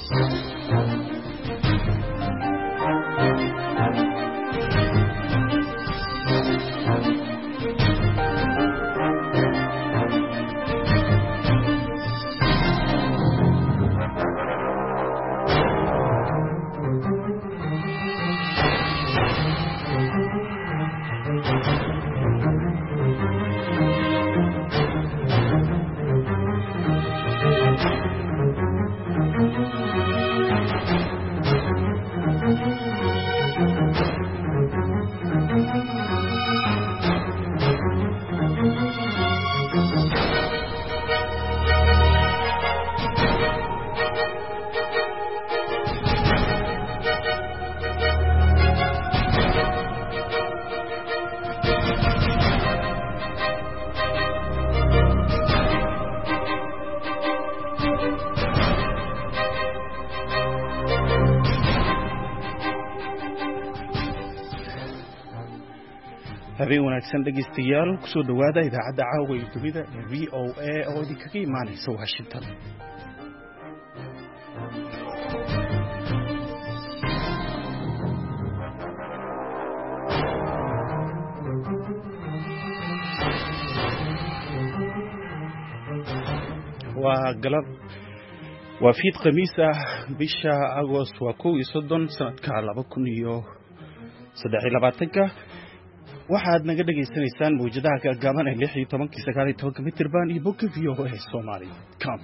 habeen wanaagsan dhageystayaal ku soo dhawaada idaacadda caawa ee dunida ee VOA oo idinkaga imaanaysa Washington. waa fiid khamiis ah bisha Agost waa 31 sanadka 2023 waxaad naga dhageysanaysaan mawjadaha gaagaaban ee 16-19 mitirban iyo bogga VOA Somali.com.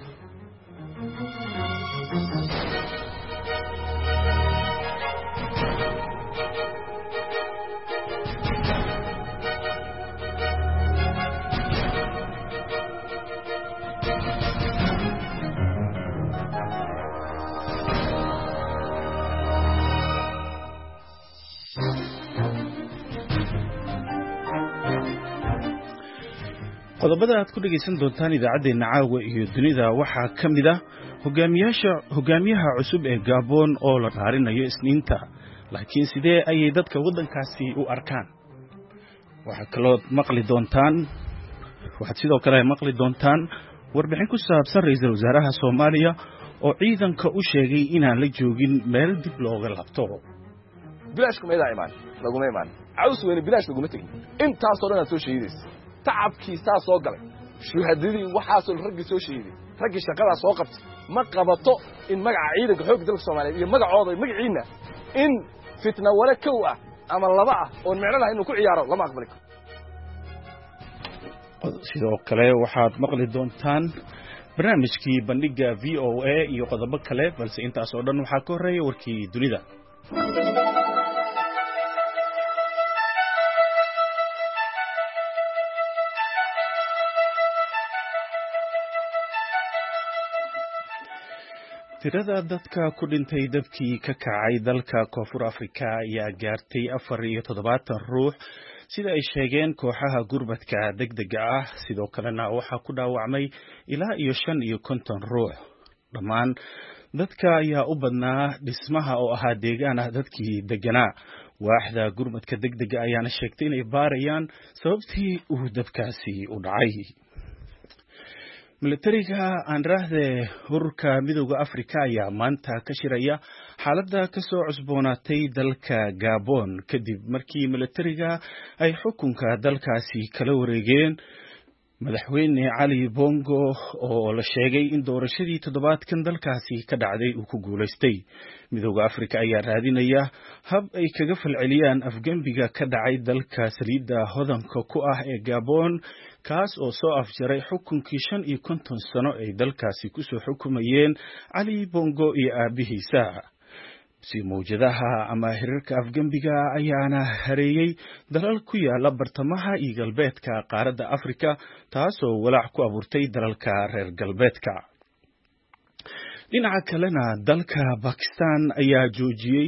qodobada aad ku dhageysan doontaan idaacadeena caawa iyo dunida waxaa kamid ah hogaamiyaha cusub ee Gabon oo la dhaarinayo Isniinta, laakiin sidee ayay dadka wadankaasi u arkaan? waxaad sidoo kale maqli doontaan warbixin ku saabsan ra'iisul wasaaraha Soomaaliya oo ciidanka u sheegay inaan la joogin meel dib looga laabto. bilaashku ma imaan laguma imaan caws weyn bilaash laguma tagin intaas oo dhan aad soo sheegaysaa tacabkiisa soo galay shuhadadii waxa soo raggi soo sheegay raggi shaqada soo qabtay ma qabato in magaca ciidanka xoog dalka Soomaaliyeed iyo magacooda magaciina in fitna wala kow ah ama laba ah oo micnaha inuu ku ciyaaro lama aqbali karo. sidoo kale waxaad maqli doontaan barnaamijkii bandhiga VOA iyo qodobo kale, balse intaas oo dhan waxaa ka horeeya warkii dunida. tirada dadka ku dhintay dabkii ka kacay dalka Koonfur Afrika ayaa gaartay 74 ruux sida ay sheegeen kooxaha gurmadka degdega ah. sidoo kalena waxaa ku dhaawacmay ilaa 55 ruux. dhammaan dadka ayaa u badnaa dhismaha oo ahaa deegaan ah dadkii deganaa. waaxda gurmadka degdega ayaana sheegtay inay baarayaan sababtii uu dabkaasi u dhacay. militariga ururka midowga Afrika ayaa maanta ka shiraya xaaladda ka soo cusboonaatay dalka Gabon kadib markii militariga ay xukunka dalkaasi kala wareegeen madaxweyne Ali Bongo oo la sheegay in doorashadii toddobaadkan dalkaasi ka dhacday uu ku guuleystay. midowga Afrika ayaa raadinaya hab ay kaga falceliyaan afgembiga ka dhacay dalka saliidda hodanka ku ah ee Gabon, kaas oo soo afjaray xukunkii 55 sano ay dalkaasi ku soo xukumayeen Ali Bongo iyo aabihiisa. si mawjadaha ama hirarka afgembiga ayaana hareeyay dalal ku yaala bartamaha iyo galbeedka qaaradda Afrika, taasoo walaac ku abuurtay dalalka reer galbeedka. dhinaca kalena dalka Pakistan ayaa joojiyay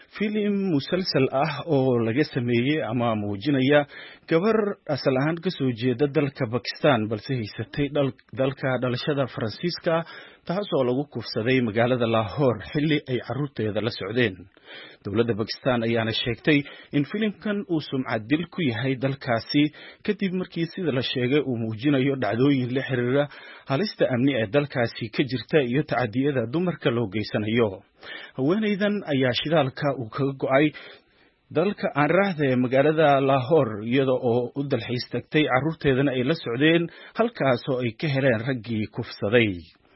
filim musalsal ah oo laga sameeyey ama muujinaya gabar asal ahaan ka soo jeeda dalka Pakistan balse haysatay dalka dhalashada Faransiiska taasoo lagu kufsaday magaalada Lahore xilli ay carruurteeda la socdeen. Dowladda Pakistan ayaana sheegtay in filimkan uu sumcad dil ku yahay dalkaasi kadib markii sida la sheegay uu muujinayo dhacdooyin la xiriira halista amni ee dalkaasi ka jirta iyo tacadiyada dumarka loo geysanayo. Haweeneydan ayaa shidaalka uu kaga go'ay dalka aan raahday magaalada Lahore iyada oo u dalxiis tagtay carruurteedana ay la socdeen halkaas oo ay ka heleen raggii kufsaday.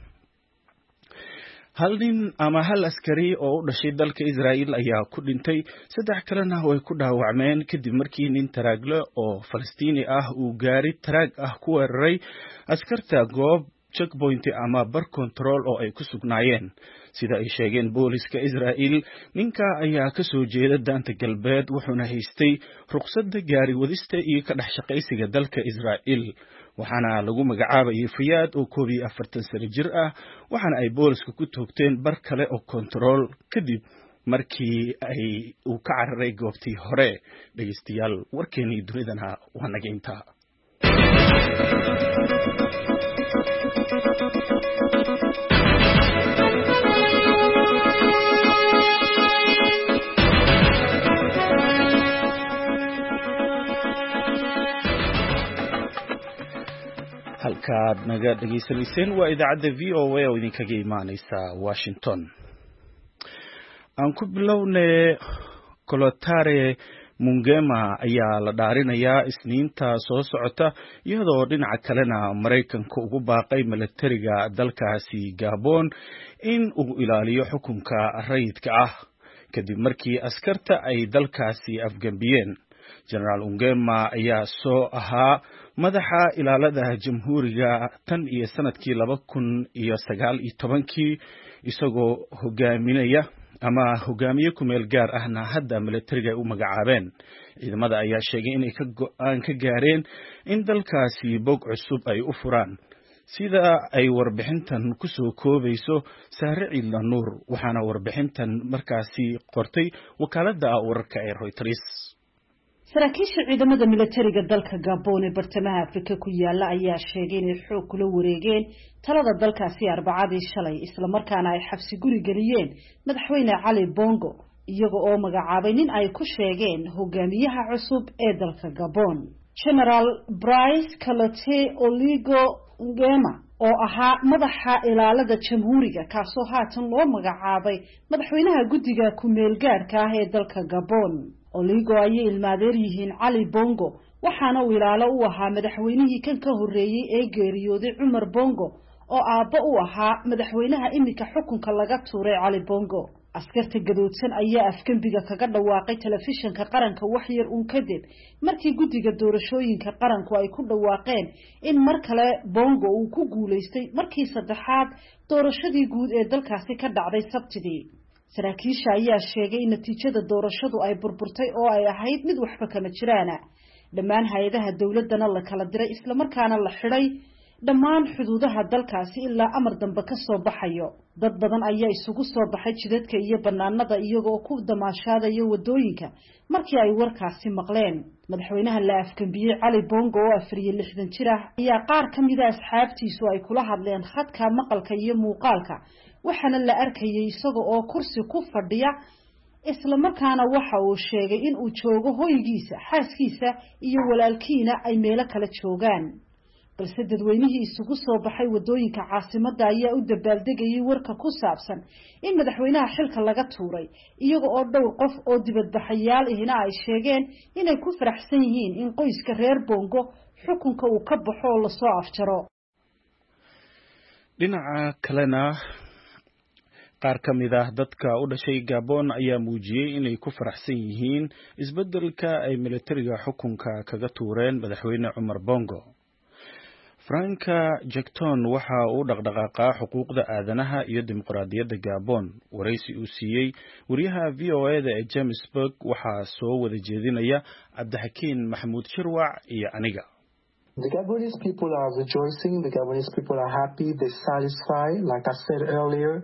hal nin ama hal askari oo u dhashay dalka Israa'iil ayaa ku dhintay, 3 kalena way ku dhaawacmeen kadib markii nin taraagle oo Falastiini ah uu gaari taraag ah ku weeraray askarta goob checkpoint ama bar control oo ay ku sugnaayeen. Sida ay sheegeen booliska Israa'iil, ninka ayaa ka soo jeeda daanta galbeed wuxuuna haystay ruqsadda gaari wadista iyo ka dhex shaqaysiga dalka Israa'iil. waxaana lagu magacaabayay Fayaad oo 41 sano jir ah, waxaana ay booliska ku toogteen bar kale oo control kadib markii uu ka cararay goobtii hore. Dhageystayaal, warkeenii dunidana waa naga intaa. halkaad naga dhageysanayseen waa idaacadda VOA oo idinkaga imaaneysa Washington. aan ku bilownay Kolotare Mungema ayaa la dhaarinayaa Isniinta soo socota iyadoo dhinaca kalena Mareykanka ugu baaqay militariga dalkaasi Gabon in uu ilaaliyo xukunka rayidka ah kadib markii askarta ay dalkaasi afgambiyeen. General Ungema ayaa soo ahaa madaxa ilaalada jamhuuriga tan iyo sanadkii 2019 isagoo hogaamiye ku meel gaar ahna hadda militariga u magacaabeen. Ciidamada ayaa sheegay inay go'aan ka gaareen in dalkaasi bog cusub ay u furaan. sida ay warbixintan ku soo koobayso Sahre Ciidla Nuur, waxaana warbixintan markaasi qortay wakaaladda wararka ee Reuters. saraakiisha ciidamada militariga dalka Gabon ee bartamaha Afrika ku yaala ayaa sheegay inay xoog kula wareegeen talada dalkaasi Arbacadii shalay, isla markaana ay xabsi guri galiyeen madaxweyne Ali Bongo iyaga oo magacaabay nin ay ku sheegeen hogaamiyaha cusub ee dalka Gabon. General Brice Clotaire Oligui Nguema oo ahaa madaxa ilaalada jamhuuriga kaasoo haatan loo magacaabay madaxweynaha guddiga ku meel gaarka ah ee dalka Gabon. Oligui ayay ilmaadeer yihiin Ali Bongo, waxaana uu ilaalo u ahaa madaxweynihii kan ka horeeyay ee geeriyooday Umar Bongo oo aabba u ahaa madaxweynaha imika xukunka laga tuuray Ali Bongo. askarta gadoodsan ayaa afkambiga kaga dhawaaqay telefishinka qaranka wax yar uun kadib markii guddiga doorashooyinka qaranku ay ku dhawaaqeen in mar kale Bongo uu ku guuleystay markii saddexaad doorashadii guud ee dalkaasi ka dhacday Sabtidii. saraakiisha ayaa sheegay in natiijada doorashadu ay burburtay oo ay ahayd mid waxba kama jiraana. dhammaan hay'adaha dawladana la kala diray isla markaana la xidhay dhammaan xuduudaha dalkaasi ilaa amar dambe ka soo baxayo. dad badan ayaa isugu soo baxay jidadka iyo banaanada iyagoo ku damaashaadaya wadooyinka markii ay warkaasi maqleen. madaxweynaha la afgambiyey Ali Bongo oo 64 jir ah ayaa qaar ka mid ah asxaabtiisu ay kula hadleen khadka maqalka iyo muuqaalka, waxaana la arkayay isagoo oo kursi ku fadhiya isla markaana waxa uu sheegay in uu joogo hoygiisa, xaaskiisa iyo walaalkiina ay meelo kala joogaan. balse dadweynihii isugu soo baxay wadooyinka caasimadda ayaa u dabaaldegayay warka ku saabsan in madaxweynaha xilka laga tuuray, iyaga oo dhowr qof oo dibadbaxayaal ahina ay sheegeen inay ku faraxsan yihiin in qoyska reer Bongo xukunka uu ka baxo oo la soo afjaro. dhinaca kalena qaar ka mid ah dadka u dhashay Gabon ayaa muujiyay inay ku faraxsan yihiin isbeddelka ay militariga xukunka kaga tuureen madaxweyne Umar Bongo. Franka Jackton waxa uu dhaqdhaqaaqa xuquuqda aadanaha iyo dimuqraadiyadda Gabon. waraysi uu siiyey wariyaha VOA-da ee Johannesburg waxaa soo wada jeedinaya Cabdixakiin Maxamuud Shirwac iyo aniga. The Gabonese people are rejoicing. The Gabonese people are happy. They're satisfied. Like I said earlier,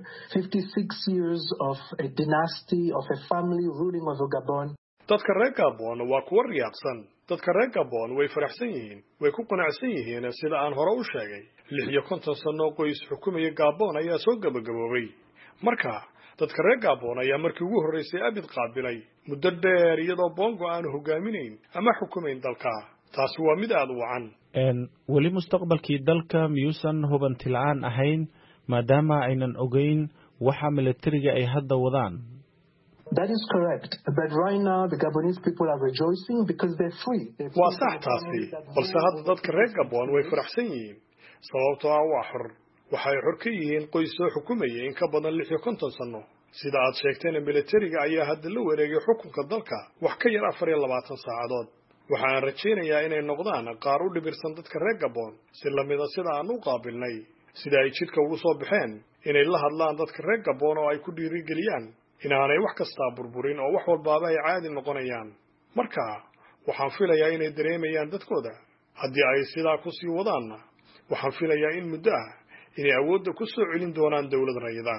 56 years of a dynasty, of a family ruling over Gabon. dadka reer Gabon waa kuwa riyaaqsan. dadka reer Gabon way faraxsan yihiin, way ku qanacsan yihiin sida aan hore u sheegay. 56 sano qoys xukuumaya Gabon ayaa soo gabagaboobay. Marka dadka reer Gabon ayaa markii ugu horeysay abid qaabilay muddo dheer iyadoo Bongo aan hogaaminayn ama xukuumayn dalka. taas waa mid aad u wacan. weli mustaqbalkii dalka miyuusan hubanti la'aan ahayn maadaama aynan ogeyn waxa militariga ay hadda wadaan. That is correct. But right now, the Gabonese people are rejoicing because they're free. waa sax taasi, balse hadda dadka reer Gabon way faraxsan yihiin sababtoo ah waa xor. waxay xor ka yihiin qoys soo xukuumaya in ka badan 56 sano. sida aad sheegteen militariga ayaa hadda la wareegay xukunka dalka wax ka yar 24 saacadood. waxaan rajaynayaa inay noqdaan qaar u dhibirsan dadka reer Gabon si lamida sida aan u qaabilnay, sida ay jidka ugu soo baxeen inay la hadlaan dadka reer Gabon oo ay ku dhiirigeliyaan inaanay wax kasta burburin oo wax walbaaba ay caadi noqonayaan. marka waxaan filayaa inay dareemayaan dadkooda haddii ay sidaa ku sii wadaanna waxaan filayaa in muddo ah inay awoodda ku soo celin doonaan dawlad rayida.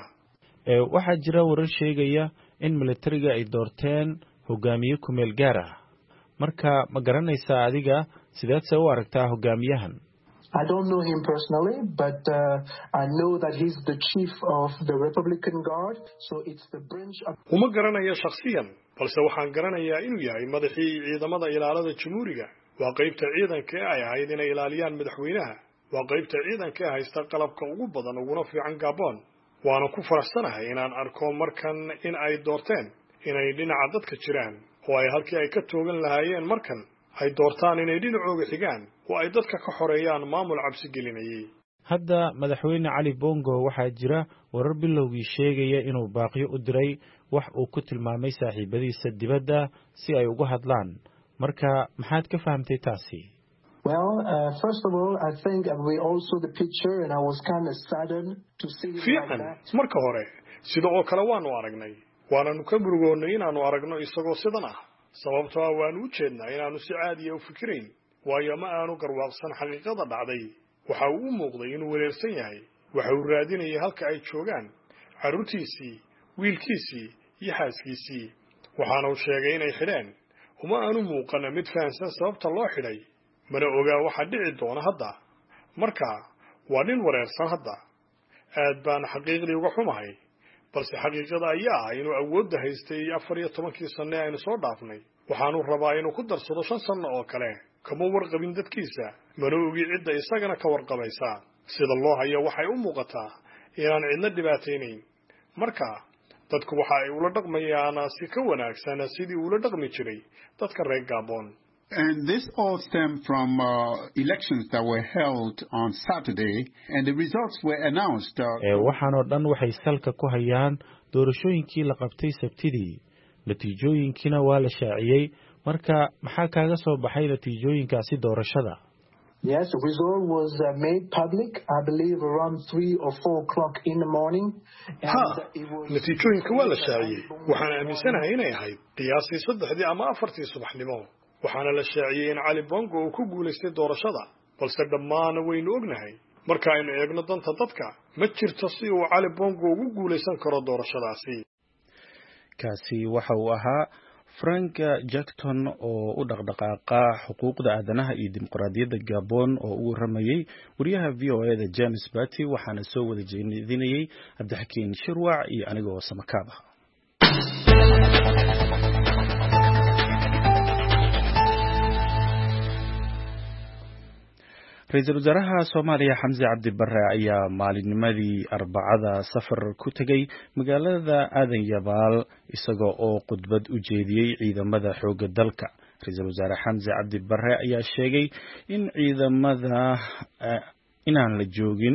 waxaa jira warar sheegaya in militariga ay doorteen hogaamiye ku meel gaar ah. marka ma garanaysaa adiga sideed u aragtaa hogaamiyahan? I don't know him personally, but I know that he's the chief of the Republican Guard, so it's the branch of... uma garanayo shakhsiyan, balse waxaan garanayaa inuu yahay madaxii ciidamada ilaalada jamhuuriga. waa qaybta ciidanka ay ahayd inay ilaaliyaan madaxweynaha. waa qaybta ciidanka ay haysta qalabka ugu badan uguna fiican Gabon. waana ku faraxsanahay inaan arko markan in ay doorteen inay dhinaca dadka jiraan oo ay halkii ay ka toogan lahaayeen markan ay doortaan inay dhinacooga xigaan oo ay dadka ka xoreeyaan maamul cabsi gelinayay. hadda madaxweyne Cali Bongo waxaa jira warar bilowgii sheegaya inuu baaqiyo u diray wax uu ku tilmaamay saaxiibadiisa dibadda si ay uga hadlaan. marka maxaad ka fahamtay taasi? Well, first of all, I think we also the picture and I was kind of saddened to see that. marka hore sidoo kale waanu aragnay waananu ka murugoonay inaanu aragno isagoo sidan ah. sababtoo ah waanu u jeednaa inaanu si caadi ah u fikirayn waayo ma aanu garwaaqsan xaqiiqada dhacday. waxa uu u muuqday inuu wareersan yahay. waxa uu raadinayay halka ay joogaan carruurtiisii, wiilkiisii iyo xaaskiisii. waxaana uu sheegay inay xidheen. uma aanu muuqan mid fahansan sababta loo xidhay, mana ogaa waxa dhici doona hadda. marka waa nin wareersan hadda. aad baan xaqiiqdii uga xumahay, balse xaqiiqada ayaa ah inuu awoodda haystay 14 sano aynu soo dhaafnay. waxaanu rabaa inuu ku darsado 5 sano oo kale. kama warqabin dadkiisa, mana ogi cidda isagana ka warqabaysa. sida loo hayo waxay u muuqataa inaan cidna dhibaataynayn. marka dadku waxa ay ula dhaqmayaan si ka wanaagsan sidii ula dhaqmi jiray dadka reer Gabon. And this all stemmed from elections that were held on Saturday, and the results were announced. waxaan oo dhan waxay salka ku hayaan doorashooyinkii la qabtay Sabtidii. natiijooyinkiina waa la shaaciyay. marka maxaa kaaga soo baxay natiijooyinkaasi doorashada? Yes, the result was made public, I believe, around 3 or 4 o'clock in the morning. natiijooyinka waa la shaaciyay. waxaan aaminsanahay inay ahayd qiyaastii 3 ama 4 subaxnimo. waxaana la shaaciyay in Cali Bongo uu ku guuleystay doorashada, balse dhammaan waynu ognahay marka aynu eegno danta dadka ma jirto si uu Cali Bongo ugu guuleysan karo doorashadaasi. kaasi waxa uu ahaa Frank Jackton oo u dhaqdhaqaaqa xuquuqda aadanaha iyo dimuqraadiyadda Gabon oo uu waramayay wariyaha VOA-da James Batty. waxaana soo wada jeedinayay Cabdixakiin Shirwac iyo anigoo Samakaaba. Ra'iisul Wasaaraha Soomaaliya Xamse Cabdi Barre ayaa maalinnimadii Arbacada safar ku tagay magaalada Aadan Yabaal isagoo oo khudbad u jeediyay ciidamada xoogga dalka. Ra'iisul Wasaare Xamse Cabdi Barre ayaa sheegay in ciidamada inaan la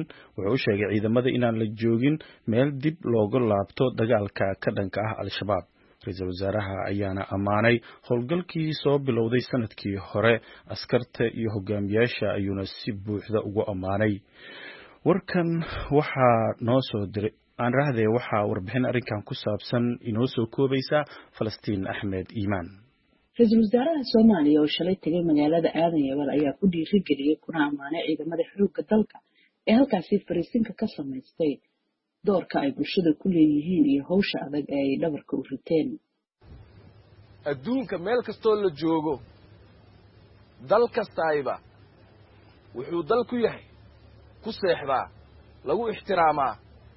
joogin meel dib looga laabto dagaalka ka dhanka ah Al-Shabaab. Ra'iisul Wasaaraha ayaana ammaanay howlgalkii soo bilowday sanadkii hore. askarta iyo hogaamiyaasha ayuuna si buuxda ugu ammaanay. warkan waxaa noo soo diray waxaa warbixin arrinkan ku saabsan inoo soo koobaysa Falastiin Axmed Iimaan. ra-iisul wasaaraha Soomaaliya oo shalay tagay magaalada Aadan Yabaal ayaa ku dhiirigeliyay kuna ammaanay ciidamada xoogga dalka ee halkaasi fariisinka ka samaystay doorka ay bulshada ku leeyihiin iyo hawsha adag ee ay dhabarka u riteen. adduunka meel kastoo la joogo dal kastayba wuxuu dal ku yahay ku seexdaa lagu ixtiraamaa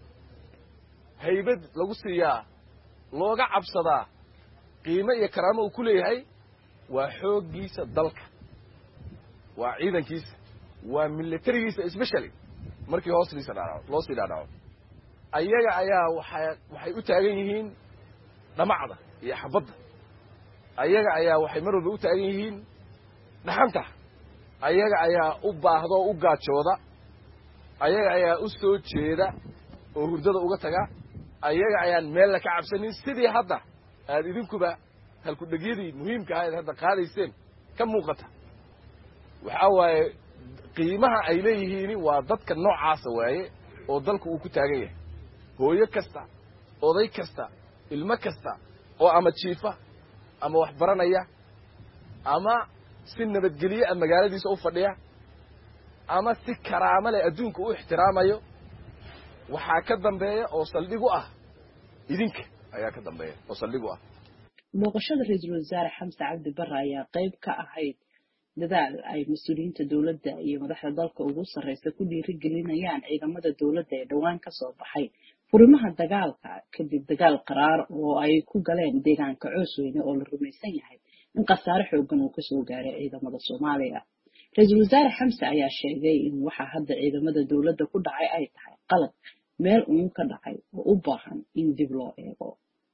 haybad lagu siiyaa looga cabsadaa qiimo iyo karaamo uu ku leeyahay waa xooggiisa dalka waa ciidankiisa waa militarigiisa especially markii hoosdiisa loo sii dhaadhaco ayaga ayaa waxay u taagan yihiin dhamacda iyo xabadda ayaga ayaa waxay mar walba u taagan yihiin dhaxanta ayaga ayaa u baahdo u gaajooda ayaga ayaa u soo jeeda oo hurdada uga taga ayaga ayaan meel la ka cabsanin sidii hadda aad idinkuba halku dhagyadii muhiimka ahayd hadda qaadayseen ka muuqata waxa waaye qiimaha ay leeyihiin waa dadka noocaasa waaye oo dalku uu ku taagan yahay hooyo kasta oday kasta ilmo kasta oo ama jiifa ama wax baranaya ama si nabadgelyo ah magaaladiisa u fadhiya ama si karaamo leh adduunka u ixtiraamayo waxaa ka dambeeya oo saldhig u ah idinka ayaa ka dambeeya oo saldhig u ah booqashada ra-iisul wasaare Xamse Cabdi Barre ayaa qayb ka ahayd dadaal ay mas'uuliyiinta dawladda iyo madaxda dalka ugu sarreysa ku dhiirigelinayaan ciidamada dawladda ee dhawaan ka soo baxay furimaha dagaalka kadib dagaal qaraar oo ay ku galeen deegaanka Coosweyne oo la rumaysan yahay in khasaare xooggan uu ka soo gaaray ciidamada Soomaaliya. ra-iisul wasaare Xamse ayaa sheegay in waxa hadda ciidamada dawladda ku dhacay ay tahay qalad meel uun ka dhacay oo u baahan in dib loo eego.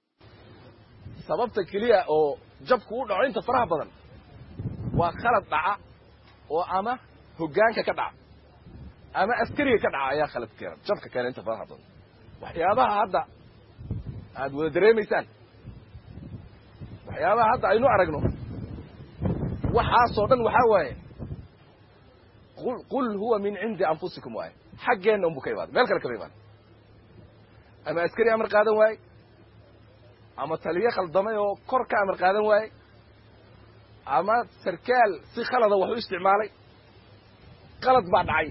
sababta kaliya oo jabku u dhaco inta faraha badan waa khalad dhaca oo ama hoggaanka ka dhaca ama askariga ka dhaca ayaa khalad keena jabka keena inta faraha badan waxyaabaha hadda aad wada dareemaysaan waxyaabaha hadda aynu aragno waxaasoo dhan waxaa waaye qul huwa min cindi anfusikum waaye xaggeenna unbu ka imaada meel kale kama imaada ama askari amar qaadan waaye ama taliye khaldamay oo kor ka amar qaadan waaye ama sarkaal si khalada wax u isticmaalay qalad baa dhacay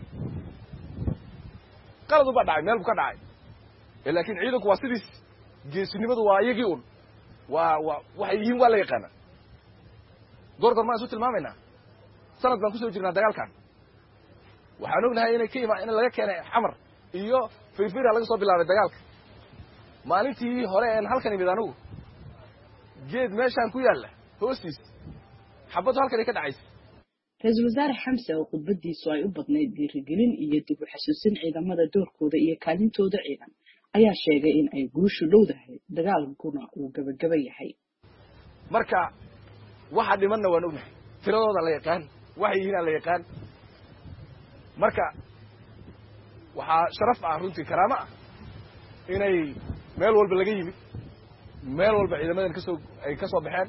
qalad baa dhacay meel buu ka dhacay laakiin ciidanku waa sidiis geesinimadu waa iyagii un waxay yihiin waa la yaqaana goor maan isu tilmaamaynaa sanad baan kusoo jirnaa dagaalkan waxaan ognahay in laga keenay xamar iyo firfira laga soo bilaabay dagaalka maalintii hore een halkan imid anigu geed meeshaan ku yaalla hoostiis xabadu halkan ay ka dhacaysay ra-iisul wasaare Xamse oo khudbadiisu ay u badnayd dhiirigelin iyo dib u xasuusin ciidamada doorkooda iyo kaalintooda ciidan ayaa sheegay in ay guushu dhowdahay dagaalkuna uu gabagaba yahay. marka waxa dhimanna waan ognahay tiradooda la yaqaan waxay yihiin la yaqaan marka waxaa sharaf ah runtii karaamo ah inay meel walba laga yimid meel walba ciidamadan ay ka soo baxeen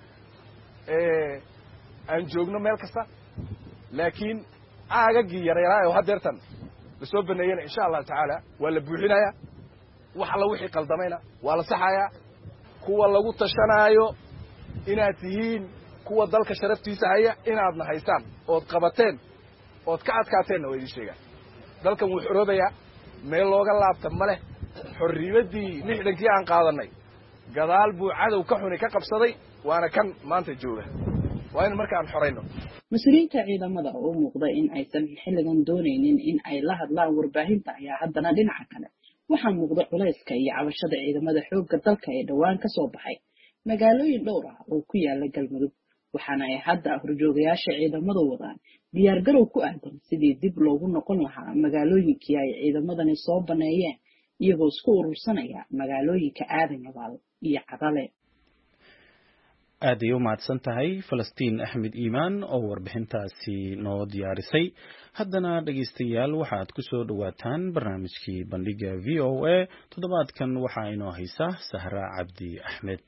aan joogno meel kasta laakiin aagagii yareeraa oo hadeertan la soo baneeyana insha Allah taala waa la buuxinayaa wax alla wixii qaldamayna waa la saxayaa kuwa lagu tashanaayo inaad tihiin kuwa dalka sharaftiisa haya inaadna haystaan ood qabateen ood ka adkaateenna waa idin sheegaan dalkan wuu xoroobayaa meel looga laabta ma leh xorriyaddii 60kii aan qaadanay gadaal buu cadow ka xuni ka qabsaday waana kan maanta jooga waa in markaan xoreyno mas'uuliyiinta ciidamada oo muuqda in aysan xilligan doonaynin in ay la hadlaan warbaahinta ayaa haddana dhinaca kale waxaa muuqda culayska iyo cabashada ciidamada xoogga dalka ee dhawaan ka soo baxay magaalooyin dhowr ah oo ku yaala Galmudug waxaana ay hadda horjoogayaasha ciidamada wadaan diyaar garow ku aadan sidii dib loogu noqon lahaa magaalooyinkii ay ciidamadani soo baneeyeen iyagoo isku urursanaya magaalooyinka Aadan Yabaal iyo Cadale. aad ay u mahadsan tahay Falastiin Axmed Iimaan oo warbixintaasi noo diyaarisay. haddana dhageystayaal waxaad ku soo dhawaataan barnaamijkii bandhiga VOA toddobaadkan waxaa inoo haysa Sahra Cabdi Axmed.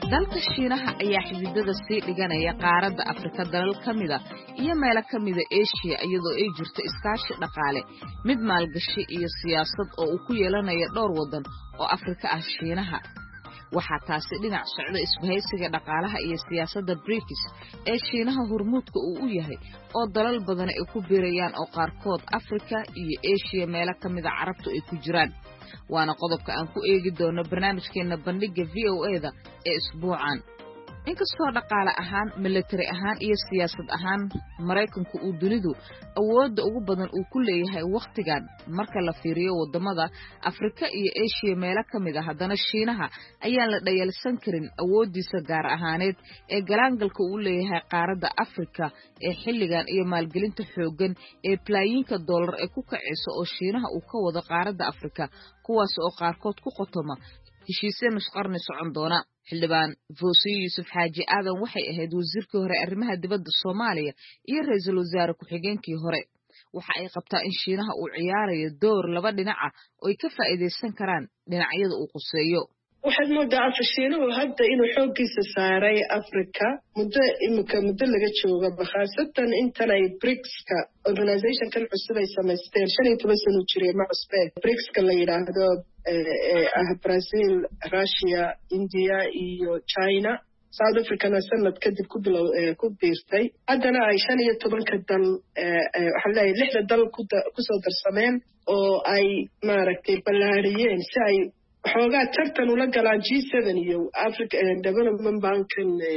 dalka Shiinaha ayaa xididada sii dhiganaya qaaradda Afrika dalal kamida iyo meelo kamida Asia iyadoo ay jirto iskaashi dhaqaale mid maalgashi iyo siyaasad oo uu ku yeelanayo dhowr wadan oo Afrika ah Shiinaha waxaa taasi dhinac socda isbahaysiga dhaqaalaha iyo siyaasadda BRICS ee Shiinaha hormuudka uu u yahay oo dalal badan ay ku biirayaan oo qaarkood Afrika iyo Asia meelo kamida Carabtu ay ku jiraan waana qodobka aan ku eegi doono barnaamijkeena bandhiga VOA-da ee isbuucan inkastoo dhaqaale ahaan military ahaan iyo siyaasad ahaan Mareykanku uu dunidu awoodda ugu badan uu ku leeyahay waqtigan marka la fiiriyo wadamada Afrika iyo Asia meelo kamida haddana Shiinaha ayaan la dhayalsan karin awoodiisa gaar ahaaneed ee galaangalka uu leeyahay qaaradda Afrika ee xilligan iyo maalgelinta xoogan ee bilaayiinka dollar ee ku kacayso oo Shiinaha uu ka wado qaaradda Afrika kuwaas oo qaarkood ku qotoma heshiisyo nusqarni socon doona xildhibaan Foosiyo Yuusuf Xaaji Aadan waxay ahayd wasiirkii hore arrimaha dibadda Soomaaliya iyo ra'iisul wasaare ku-xigeenkii hore waxa ay qabtaa in Shiinaha uu ciyaarayo door laba dhinac ah oo ay ka faa'iideysan karaan dhinacyada uu quseeyo waxaad moodaa Shiinuhu hadda inuu xooggiisa saaray Afrika muddo laga jooga khaasatan intan ay BRICS-ka organization-kan cusub ay samaysteen 15 sano jiray ma cusbeen BRICS-ka la yiraahdo Brazil, Russia, India iyo China South Africa sanad kadib ku biirtay haddana ay 15 dal waxa la leeyahay 6 dal ku soo darsameen oo ay maaragtay ballaariyeen si ay xoogaa tartan ula galaan G7 iyo Africa Development Bank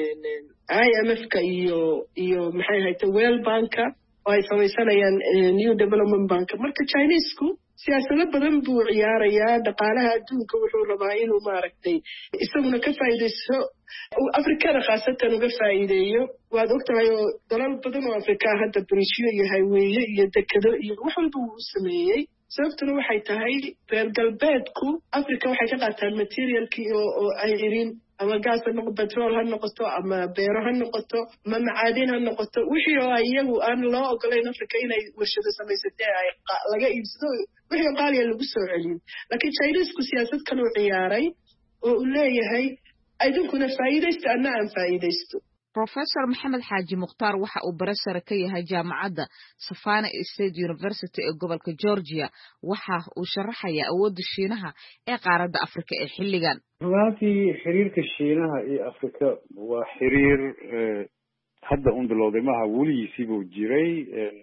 IMF-ka iyo maxay ahayd World Bank oo ay samaysanayaan New Development Bank marka Chinese-ku siyaasado badan buu ciyaarayaa dhaqaalaha adduunka wuxuu rabaa inuu maaragtay isaguna ka faa'iideysto Afrikada khaasatan uga faa'iideeyo waad ogtahay oo dalal badan oo Afrika hadda bariishiyo iyo highway iyo dekado iyo wax walba uu sameeyay sababtuna waxay tahay reer galbeedku Afrika waxay ka qaataan materialkii oo ay irin ama gaas ha noqoto petrol ha noqoto ama beero ha noqoto ama macaadin ha noqoto wixii oo iyagu aan loo ogolayn Afrika inay warshado samaysatay ay laga iibsado wixii qaaliya lagu soo celiyo laakiin Chinese-ku siyaasad kale u ciyaaray oo uu leeyahay idinkuna faa'iideysta anna aan faa'iideysto Professor Maxamed Xaaji Mukhtaar waxa uu barasar ka yahay jaamacadda Savannah State University ee gobolka Georgia waxa uu sharaxayaa awoodda Shiinaha ee qaaradda Afrika ee xilligan runtii xiriirka Shiinaha iyo Afrika waa xiriir hadda bilowday maaha weligiisiiba jiray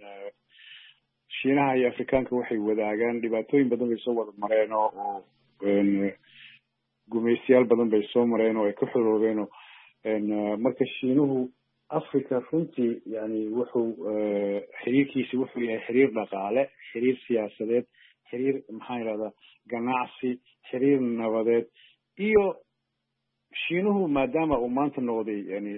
Shiinaha iyo Afrikaanka waxay wadaagaan dhibaatooyin badan bay soo wada mareen oo gumaysiyaal badan bay soo mareen oo ay ka xoroobeen marka Shiinuhu Afrika runtii yani wuxuu xiriirkiisa wuxuu yahay xiriir dhaqaale xiriir siyaasadeed xiriir maxaa yiraahdaa ganacsi xiriir nabadeed iyo Shiinuhu maadaama uu maanta noqday yani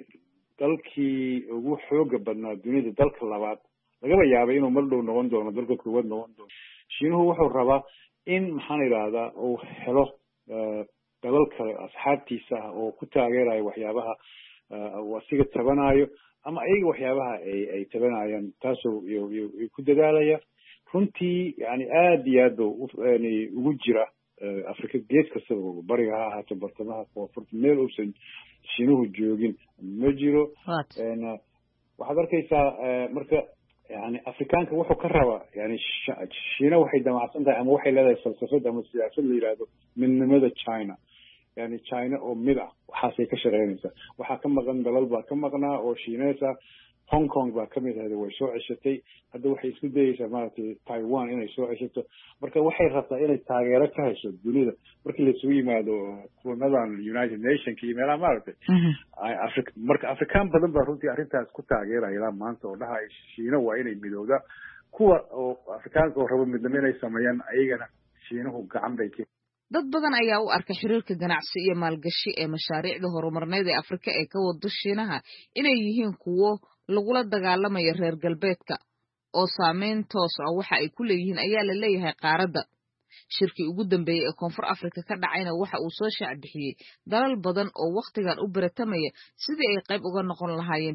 dalkii ugu xooga badnaa dunida dalka labaad lagaba yaabay inuu mar dhow noqon doono dalka koowaad noqon doono Shiinuhu wuxuu rabaa in maxaa yiraahdaa uu helo dalal kale asxaabtiisa oo ku taageeraya waxyaabaha wasiga tabanayo ama ayaga waxyaabaha ay tabanayaan taasoo ku dadaalaya runtii yani aad iyo aad ugu jira Afrika gees kasta oo bariga ha ahaato bartamaha koonfurta meel uusan Shiinuhu joogin ma jiro waxaad arkaysaa marka yani Afrikaanka wuxuu ka rabaa yani Shiina waxay damacsan tahay ama waxay leedahay falsafad ama siyaasad la yiraahdo midnimada China yani China oo mid ah waxaasay ka shaqeynaysaa waxaa ka maqan dalal baa ka maqnaa oo Shiinees ah Hong Kong baa ka mid ahayd way soo ceshatay hadda waxay isku dayaysaa maaragtay Taiwan inay soo ceshato marka waxay rabtaa inay taageero ka hesho dunida markii la isugu yimaado kulamadan United Nations iyo meelaha maaragtay Afrika marka Afrikaan badan baa runtii arrintaas ku taageeraya maanta oo dhahay Shiina waa inay midowda kuwa oo Afrikaanka oo rabo midnimo inay sameeyaan ayagana Shiinuhu gacan bay ka dad badan ayaa u arka xiriirka ganacsi iyo maalgashi ee mashaariicda horumarneed ee Afrika ee ka wado Shiinaha inay yihiin kuwo lagula dagaalamayo reer galbeedka oo saameyn toos ah waxa ay ku leeyihiin ayaa la leeyahay qaaradda shirkii ugu dambeeyay ee Koonfur Afrika ka dhacayna waxa uu soo shaac bixiyay dalal badan oo waqtigan u baratamaya sidii ay qayb uga noqon lahaayeen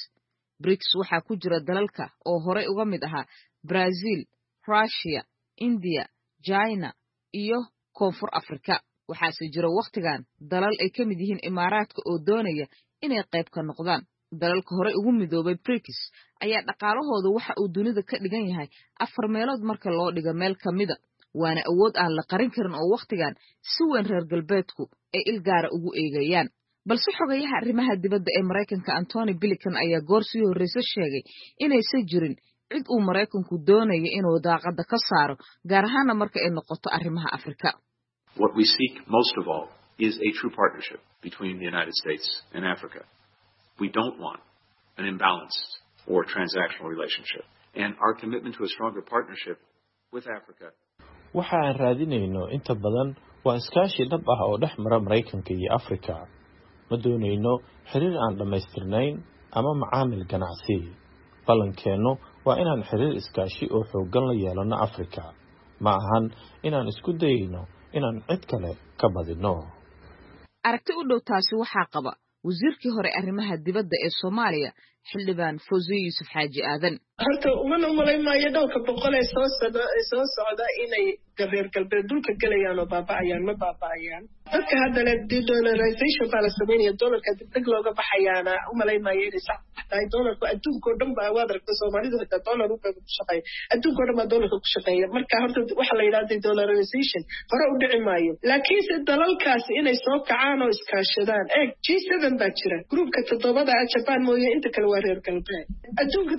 BRICS waxa ku jira dalalka oo hore uga mid ahaa Brazil, Russia, India, China iyo Koonfur Afrika waxaase jira wakhtigan dalal ay ka mid yihiin imaaraadka oo doonaya inay qayb ka noqdaan dalalka hore ugu midoobay BRICS ayaa dhaqaalahooda waxa uu dunida ka dhigan yahay 4 meelood marka loo dhigo meel ka mida waana awood aan la qarin karin oo wakhtigan si weyn reer galbeedku ay ilgaara ugu eegayaan balse xogayaha arrimaha dibadda ee Mareykanka Antony Blinken ayaa goor sii horreysay sheegay inaysan jirin cid uu Mareykanku doonayo inuu daaqada ka saaro gaar ahaan marka ay noqoto arrimaha Afrika. What we seek most of all is a true partnership between the United States and Africa. We don't want an imbalanced or transactional relationship, and our commitment to a stronger partnership with Africa. Waxa aan raadinayno inta badan waa iskaashi dhab ah oo dhex mara Mareykanka iyo Afrika. Ma doonayno xiriir aan dhamaystirnayn ama macaamil ganacsi. Balankeeno waa inaan xiriir iskaashi oo xooggan la yeelano Afrika. Ma ahan inaan isku dayno inaan cid kale ka badino. Aragti u dhow taasi waxaa qaba wasiirkii hore arrimaha dibadda ee Soomaaliya xildhibaan Fawziyo Yuusuf Xaaji Aadan. Horta uma malaynayo dhowrka boqol ee soo socda inay reer galbeed dhulka galayaan oo baaba'ayaan ma baaba'ayaan dadka hadda la de-dollarization baa la sameynaya dollarka degdeg looga baxayaana u malaynayo inay sax tahay dollarku adduunka oo dhan baa waad aragtay Soomaalidu xitaa dollar u ku shaqeeya adduunka oo dhan baa dollarka ku shaqeeya marka horta waxa la yiraahdo de-dollarization hore u dhici maayo laakiinse dalalkaas inay soo kacaan oo iskaashadaan G7 baa jira groupka 7 Japan mooye inta kale waa reer galbeed adduunka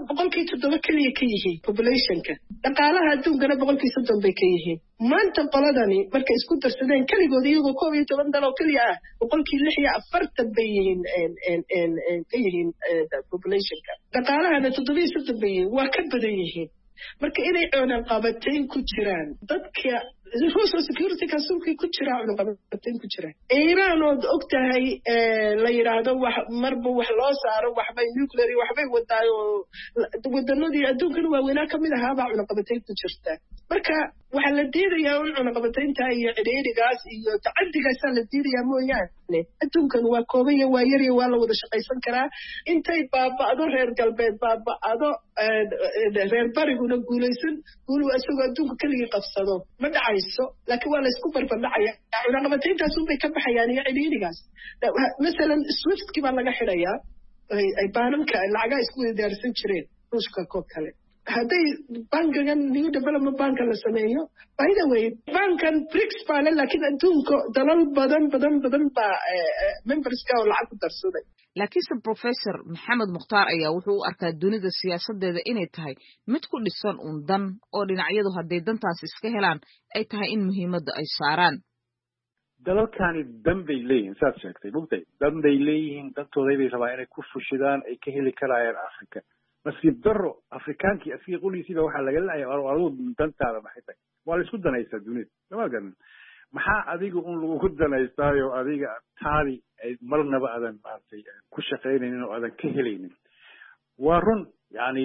7% kaliya ka yihiin populationka dhaqaalaha adduunkana 30% bay ka yihiin maanta qoladani markay isku darsadeen kaligood iyagoo 12 dal oo kaliya ah 640 bay yihiin ka yihiin populationka dhaqaalahana 7% bay waa ka badan yihiin marka inay coonan qabateen ku jiraan dadka National Security Council ku jira coonan qabateen ku jiraan Iran oo ogtahay la yiraahdo wax marba wax loo saaro waxbay nuclear waxbay wadaayo wadanadii adduunka waa weynaa kamid ah baa coonan qabateen ku jirta marka waxa la diidayaa in coonan qabateenta iyo cidhiidhigaas iyo tacaddigaas la diidayaa mooyaane adduunkan waa kooban waa yar waa la wada shaqaysan karaa intay baaba'do reer galbeed baaba'do reer bariguna guulaysan guul asagoo adduunka kaliya qabsado ma dhacayso laakiin waa la isku barbardhacaya coonan qabateentaas bay ka baxayaan iyo cidhiidhigaas masalan Swift baa laga xidhayaa ay baananka lacagaha isku wadaarsan jireen ruushka koo kale hadday bankigan new development bank la sameeyo by the way bankan BRICS baa laakiin adduunka dalal badan baa memberska oo lacag ku darsaday laakiinse Professor Maxamed Mukhtaar ayaa wuxuu u arkaa dunida siyaasadeeda inay tahay mid ku dhisan dan oo dhinacyadu hadday dantaas iska helaan ay tahay in muhiimadda ay saaraan dalalkani dan bay leeyihiin saad sheegtay mugtay dan bay leeyihiin dantooday bay rabaa inay ku fushidaan ay ka heli karayaan Afrika nasiib daro Afrikaankii asiga qoliisiiba waxaa laga leeyahay adigu dantaada maxay tahay waa la isku danaysaa dunida lama garan maxaa adiga lagu danaystaayo adiga taadi ay marnaba aadan maartay ku shaqaynaynin oo aadan ka helaynin waa run yani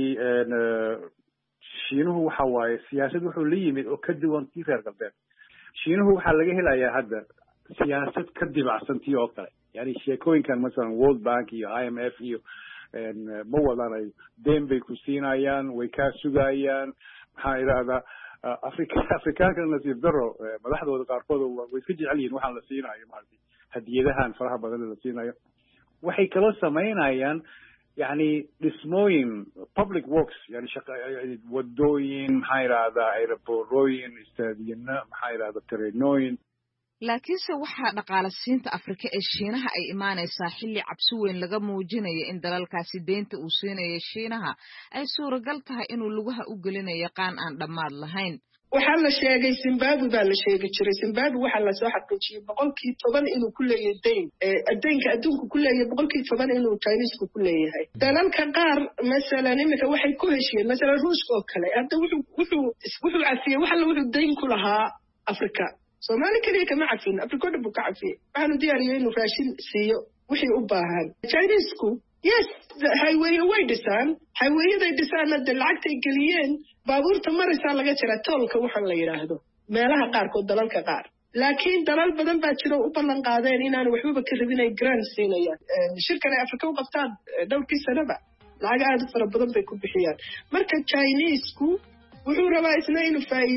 shiinuhu waxa waaye siyaasad wuxuu la yimid oo ka duwan tii reer galbeed shiinuhu waxaa laga helayaa hadda siyaasad ka dibacsantii oo kale yani sheekooyinkan masalan World Bank iyo IMF iyo ma wadanayo deen bay ku siinayaan way kaa sugayaan maxaa idhaahdaa Afrikaanka nasiib daro madaxdooda qaarkood way iska jecel yihiin waxaan la siinayo maartay hadiyadahan faraha badan la siinayo waxay kala sameynayaan yani dhismooyin public works yani wadooyin maxaa idhaahdaa aeroportooyin istaadiyana maxaa idhaahdaa tereenooyin laakiinse waxaa dhaqaale siinta Afrika ee Shiinaha ay imaanaysaa xilli cabsi weyn laga muujinayo in dalalkaasi deynta uu siinayo Shiinaha ay suuragal tahay inuu lugaha u gelinayo qaan aan dhammaad lahayn waxaa la sheegay Zimbabwe baa la sheegi jiray Zimbabwe waxaa la soo xaqiijiyay 10% inuu ku leeyahay deyn adduunka adduunku ku leeyahay 10% inuu Chinese ku leeyahay dalalka qaar masalan imika waxay ku heshiyeen masalan Ruushka oo kale hadda wuxuu cafiyay waxa la wuxuu deyn ku lahaa Afrika Soomaali kaliya kama cafin Afrika dhan buu ka cafiyay waxaanu diyaariyay inuu raashin siiyo wixii u baahan Chinese-ku yes highway way dhisaan highway-yada dhisaana lacagta ay geliyeen baabuurta maraysaa laga jira toolka waxaan la yiraahdo meelaha qaarkood dalalka qaar laakiin dalal badan baa jira u ballan qaadeen inaan waxba ka rabin ay grant siinayaan shirkan ay Afrika u qabtaan dhowrkii sanaba lacag aad u fara badan bay ku bixiyaan marka Chinese-ku wuxuu rabaa isna inuu faa'iido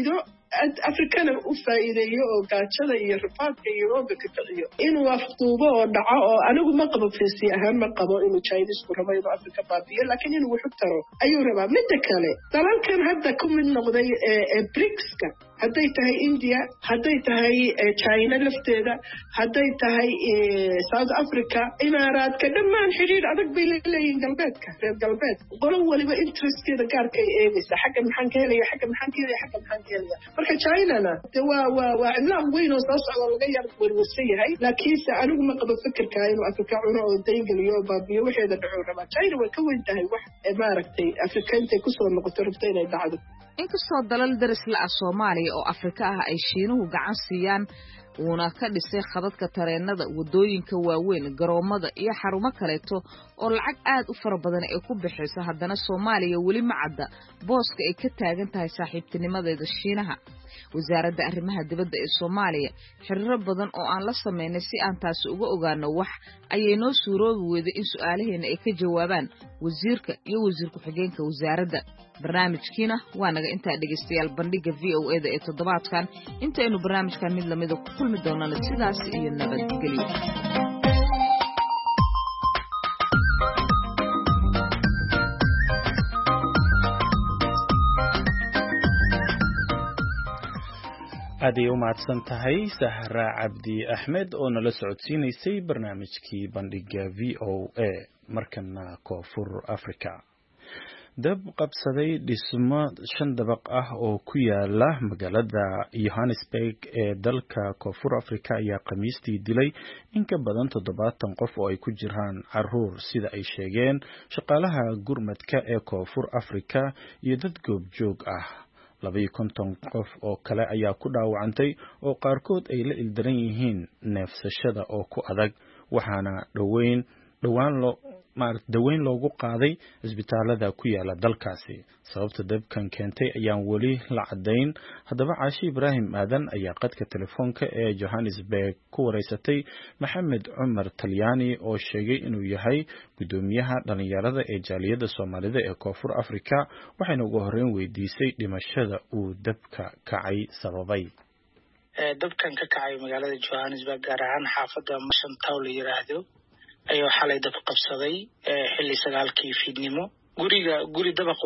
afrikana u faa'iideeyo oo gaajada iyo rifaadka iyo rooga ka kiciyo inuu afduubo oo dhaco oo anigu ma qabo feesi ahaan ma qabo inuu Chinesku rabo inuu Afrika baabiyo laakiin inuu wuxuu taro ayuu rabaa midda kale dalalkan hadda ku mid noqday BRICS-ka hadday tahay India hadday tahay China lafteeda hadday tahay South Africa Imaaraadka dhammaan xiriir adag bay leeyihiin galbeedka reer galbeed qolo waliba interestkeeda gaarka ay eegaysa xagga maxaan ka helaya xagga maxaan ka helaya marka China-na waa cilaaq weyn oo soo socda laga yar warwarsan yahay laakiinse anigu ma qabo fikirka inuu Afrika cuno oo daygaliyo oo baabiyo waxeeda dhaco rabaa China way ka weyn tahay wax maaragtay Afrika intay ku soo noqoto rabta inay dhacdo inkastoo dalal daris la ah Soomaaliya oo Afrika ah ay Shiinuhu gacan siiyaan uuna ka dhisay khadadka tareenada wadooyinka waaweyn garoomada iyo xarumo kaleeto oo lacag aad u fara badan ay ku bixiyso haddana Soomaaliya weli ma cadda booska ay ka taagan tahay saaxiibtinimadeeda Shiinaha wasaaradda arrimaha dibadda ee Soomaaliya xiriiro badan oo aan la sameynay si aan taas uga ogaano wax ayay noo suuroobi weyday in su'aalaheena ay ka jawaabaan wasiirka iyo wasiir ku-xigeenka wasaaradda barnaamijkiina waa naga intaa dhageystayaal bandhiga VOA-da ee toddobaadkan intaynu barnaamijkan mid lamida ku kulmi doonana sidaas iyo nabadgelyo aad ay u mahadsan tahay Sahra Cabdi Axmed oo nala socodsiinaysay barnaamijkii bandhiga VOA markana Koonfur Afrika dab qabsaday dhismo 5 dabaq ah oo ku yaala magaalada Johannesburg ee dalka Koonfur Afrika ayaa Khamiistii dilay in ka badan 70 qof oo ay ku jiraan caruur sida ay sheegeen shaqaalaha gurmadka ee Koonfur Afrika iyo dad goobjoog ah 250 qof oo kale ayaa ku dhaawacantay oo qaarkood ay la ildaran yihiin neefsashada oo ku adag waxaana daweyn loogu qaaday isbitaalada ku yaala dalkaasi sababta dabkan keentay ayaan weli la cadayn haddaba Caashi Ibraahim Aadan ayaa qadka telefoonka ee Johannesburg ku wareysatay Maxamed Cumar Talyaani oo sheegay inuu yahay gudoomiyaha dhalinyarada ee jaaliyada Soomaalida ee Koonfur Afrika waxayna ugu horreyn weydiisay dhimashada uu dabka kacay sababay dabkan ka kacay magaalada Johannesburg gaar ahaan xaafadda Mashantaw la yiraahdo ayuu xalay dab qabsaday xilli 9kii fiidnimo guri dabaq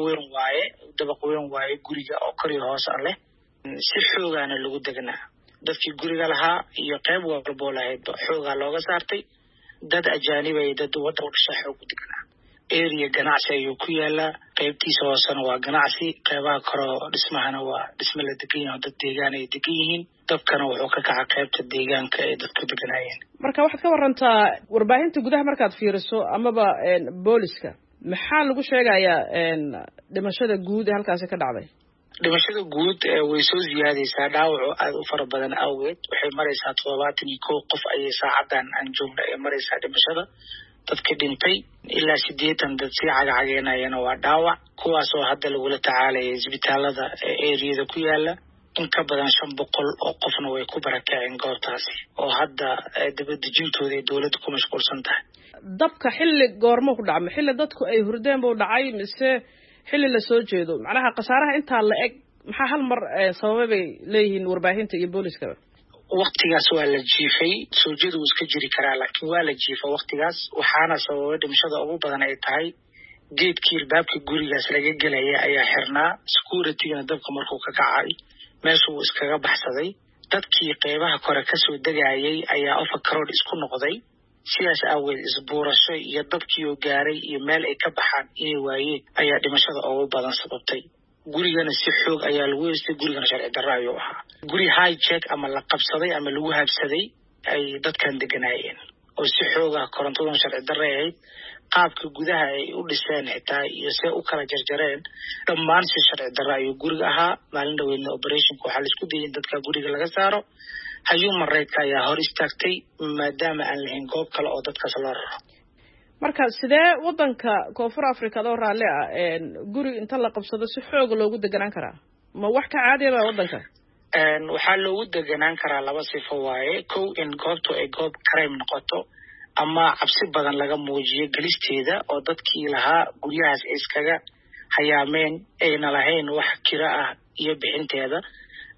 weyn waaye guriga oo kor iyo hoos leh si xoogaana lagu deganaa dadkii guriga lahaa iyo qayb walba lahayd xoogaa looga saartay dad ajaanib ay dad wada u dhashay xoog ku deganaa area ganacsi ayuu ku yaala qaybtiisa hoosena waa ganacsi qaybaha kore dhismahana waa dhisme la degan yahay dad deegaan ay degan yihiin dabkana wuxuu ka kacay qaybta deegaanka ay dadku deganaayeen marka waxaad ka warantaa warbaahinta gudaha markaad fiiriso amaba booliska maxaa lagu sheegayaa dhimashada guud ee halkaasi ka dhacday dhimashada guud way soo ziyaadaysaa dhaawac aad u fara badan awgeed waxay maraysaa 71 qof ayay saacadan aan joogna ee maraysaa dhimashada dadka dhintay ilaa 80 dad si cagacageenayana waa dhaawac kuwaas oo hadda lagula tacaalaya isbitaalada area-da ku yaala in ka badan 500 oo qofna way ku barakaceen goobtaasi oo hadda dibadejintooda ay dawladdu ku mashquulsan tahay dabka xilli goormo ku dhacay xilli dadku ay hurdeen buu dhacay mise xilli la soo jeedo macnaha qasaaraha inta la eg maxaa hal mar sababay leeyihiin warbaahinta iyo booliska waqtigaas waa la jiifay soo jeedu iska jiri karaa laakiin waa la jiifay waqtigaas waxaana sababay dhimashada ugu badan ay tahay geedkii albaabka gurigaas laga gelaya ayaa xirnaa security-gana dabka markuu ka kacay meeshuu iskaga baxsaday dadkii qeybaha kore ka soo degayay ayaa overcrowd isku noqday sidaas awgeed isbuurasho iyo dabkii oo gaaray iyo meel ay ka baxaan inay waayeen ayaa dhimashada ugu badan sababtay gurigana si xoog ayaa lagu yeestay gurigana sharci darro ayuu ahaa guri hijack ama la qabsaday ama lagu habsaday ay dadkan deganaayeen oo si xoog ah korontadan sharci darro ahayd qaabka gudaha ay u dhiseen xitaa iyo si u kala jarjareen dhammaan si sharci darro ayuu guriga ahaa maalin dhaweydna operationka waxaa la isku dayay in dadka guriga laga saaro human rights ayaa hor istaagtay maadaama aan lahayn goob kale oo dadkaas loo raro marka sidee wadanka Koonfur Afrika oo raalli ah guri inta la qabsado si xoog loogu deganaan karaa ma wax ka caadi ah wadanka waxaa loogu deganaan karaa laba sifo waaye kow in goobtu ay goob crime noqoto ama cabsi badan laga muujiyo galisteeda oo dadkii lahaa guryahaas iskaga hayaameen ayna lahayn wax kira ah iyo bixinteeda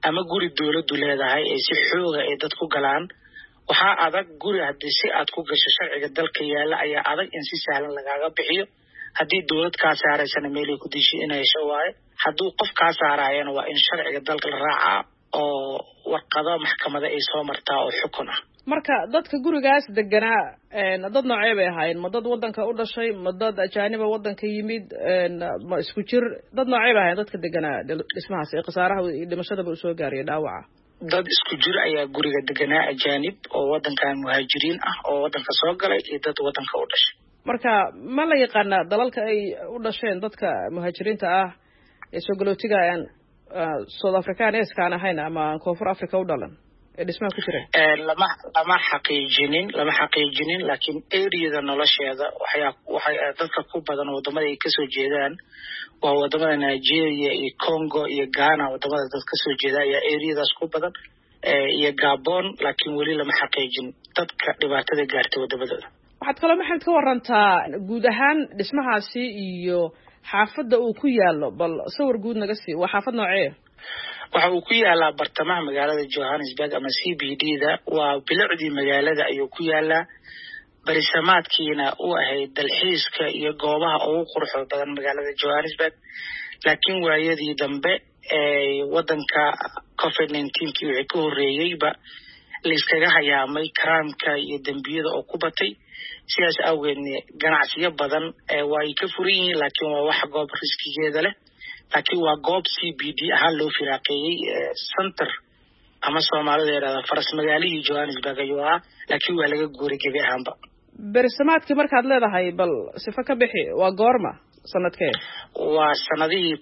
ama guri dawladdu leedahay ay si xooga ay dad ku galaan waxaa adag guri haddii si aad ku gasho sharciga dalka yaala ayaa adag in si sahlan lagaaga bixiyo haddii dawlad kaa saaraysana meelay ku dishay inay hesho waaye hadduu qof kaa saaraayana waa in sharciga dalka la raacaa oo warqado maxkamada ay soo martaa oo xukun ah marka dadka gurigaas deganaa dad noocee bay ahaayeen ma dad waddanka u dhashay ma dad ajaaniba waddanka yimid ma isku jir dad noocee bay ahaayeen dadka deganaa dhismahaas ee khasaaraha iyo dhimashadaba u soo gaariyay dhaawaca dad isku jir ayaa guriga deganaa ajaanib oo waddankan muhaajiriin ah oo waddanka soo galay iyo dad waddanka u dhashay marka ma la yaqaanaa dalalka ay u dhasheen dadka muhaajiriinta ah ee soo galootiga aan South Africaneskaan ahayn ama Koonfur Africa u dhalan ee dhismaha ku jira lama xaqiijinin laakiin areada nolosheeda waxay dadka ku badan wadamada ay kasoo jeedaan waa wadamada Nigeria iyo Congo iyo Ghana wadamada dad kasoo jeeda ayaa areadaas ku badan iyo Gabon laakiin weli lama xaqiijin dadka dhibaatada gaartay wadamada waxaad kaloo maxamed ka warantaa guud ahaan dhismahaasi iyo xaafadda uu ku yaalo bal sawir guud naga sii waa xaafad noocee waxa uu ku yaalaa bartamaha magaalada Johannesburg ama CBD-da waa bilicdii magaalada ayuu ku yaalaa barisamaadkiina uu ahayd dalxiiska iyo goobaha ugu quruxda badan magaalada Johannesburg laakiin waayadii dambe ee wadanka COVID-19 wixii ka horeeyayba la iskaga hayaamay karaamka iyo dambiyada oo ku batay sidaas awgeedna ganacsiyo badan waa ay ka furan yihiin laakiin waa wax goob riskigeeda leh laakiin waa goob CBD ahaan loo firaaqeeyey center ama Soomaalida yiraahdo faras magaalada Johannesburg ayuu ah laakiin waa laga guuray gebi ahaanba bersamaadkii markaad leedahay bal sifa ka bixi waa goorma sanadkee waa sanadihii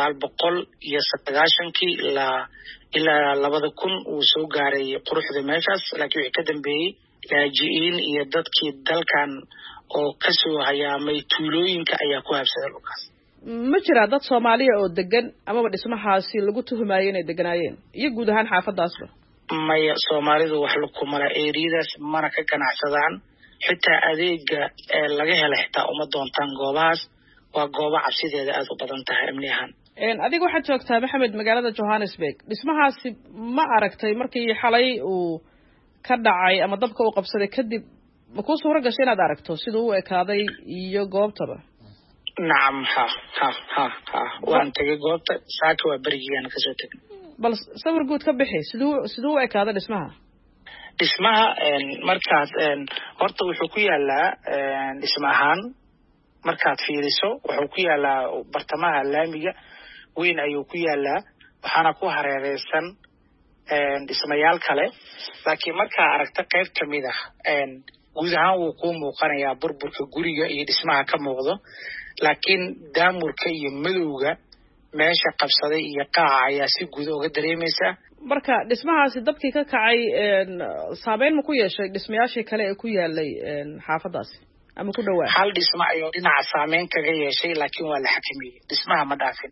1990 ilaa 2000 uu soo gaaray quruxda meeshaas laakiin wixii ka dambeeyay laajiin iyo dadkii dalkan oo ka soo hayaamay tuulooyinka ayaa ku habsaday dhulkaas ma jira dad Soomaaliya oo degan ama dhismahaasi lagu tuhumayo inay deganaayeen iyo guud ahaan xaafadaasba maya Soomaalidu wax lagu mala eeridaas mana ka ganacsadaan xitaa adeega laga helo xitaa uma doontaan goobahaas waa goobo cabsideeda aad u badan tahay amni ahaan adiga waxaad joogtaa Maxamed magaalada Johannesburg dhismahaasi ma aragtay markii xalay uu ka dhacay ama dabka uu qabsaday kadib ma ku suura gashay inaad aragto sidoo uu ekaaday iyo goobtaba nacam ha waan tagay goobta saaka waa barigaan ka soo tagay bal sawir guud ka bixi sidoo uu ekaaday dhismaha markaad horta wuxuu ku yaalaa dhismahan markaad fiiriso wuxuu ku yaalaa bartamaha laamiga weyn ayuu ku yaalaa waxaana ku hareereysan dhismayaal kale laakiin markaa aragta qayb kamid ah guud ahaan wuu ku muuqanayaa burburka guriga iyo dhismaha ka muuqdo laakiin daamurka iyo madowga meesha qabsaday iyo qaaca ayaa si guud uga dareemaysa marka dhismahaasi dabkii ka kacay saameyn ma ku yeeshay dhismayaashii kale ee ku yaalay xaafadaasi ama ku dhawaa hal dhisma ayuu dhinaca saameyn kaga yeeshay laakiin waa la xakameeyey dhismaha ma dhaafin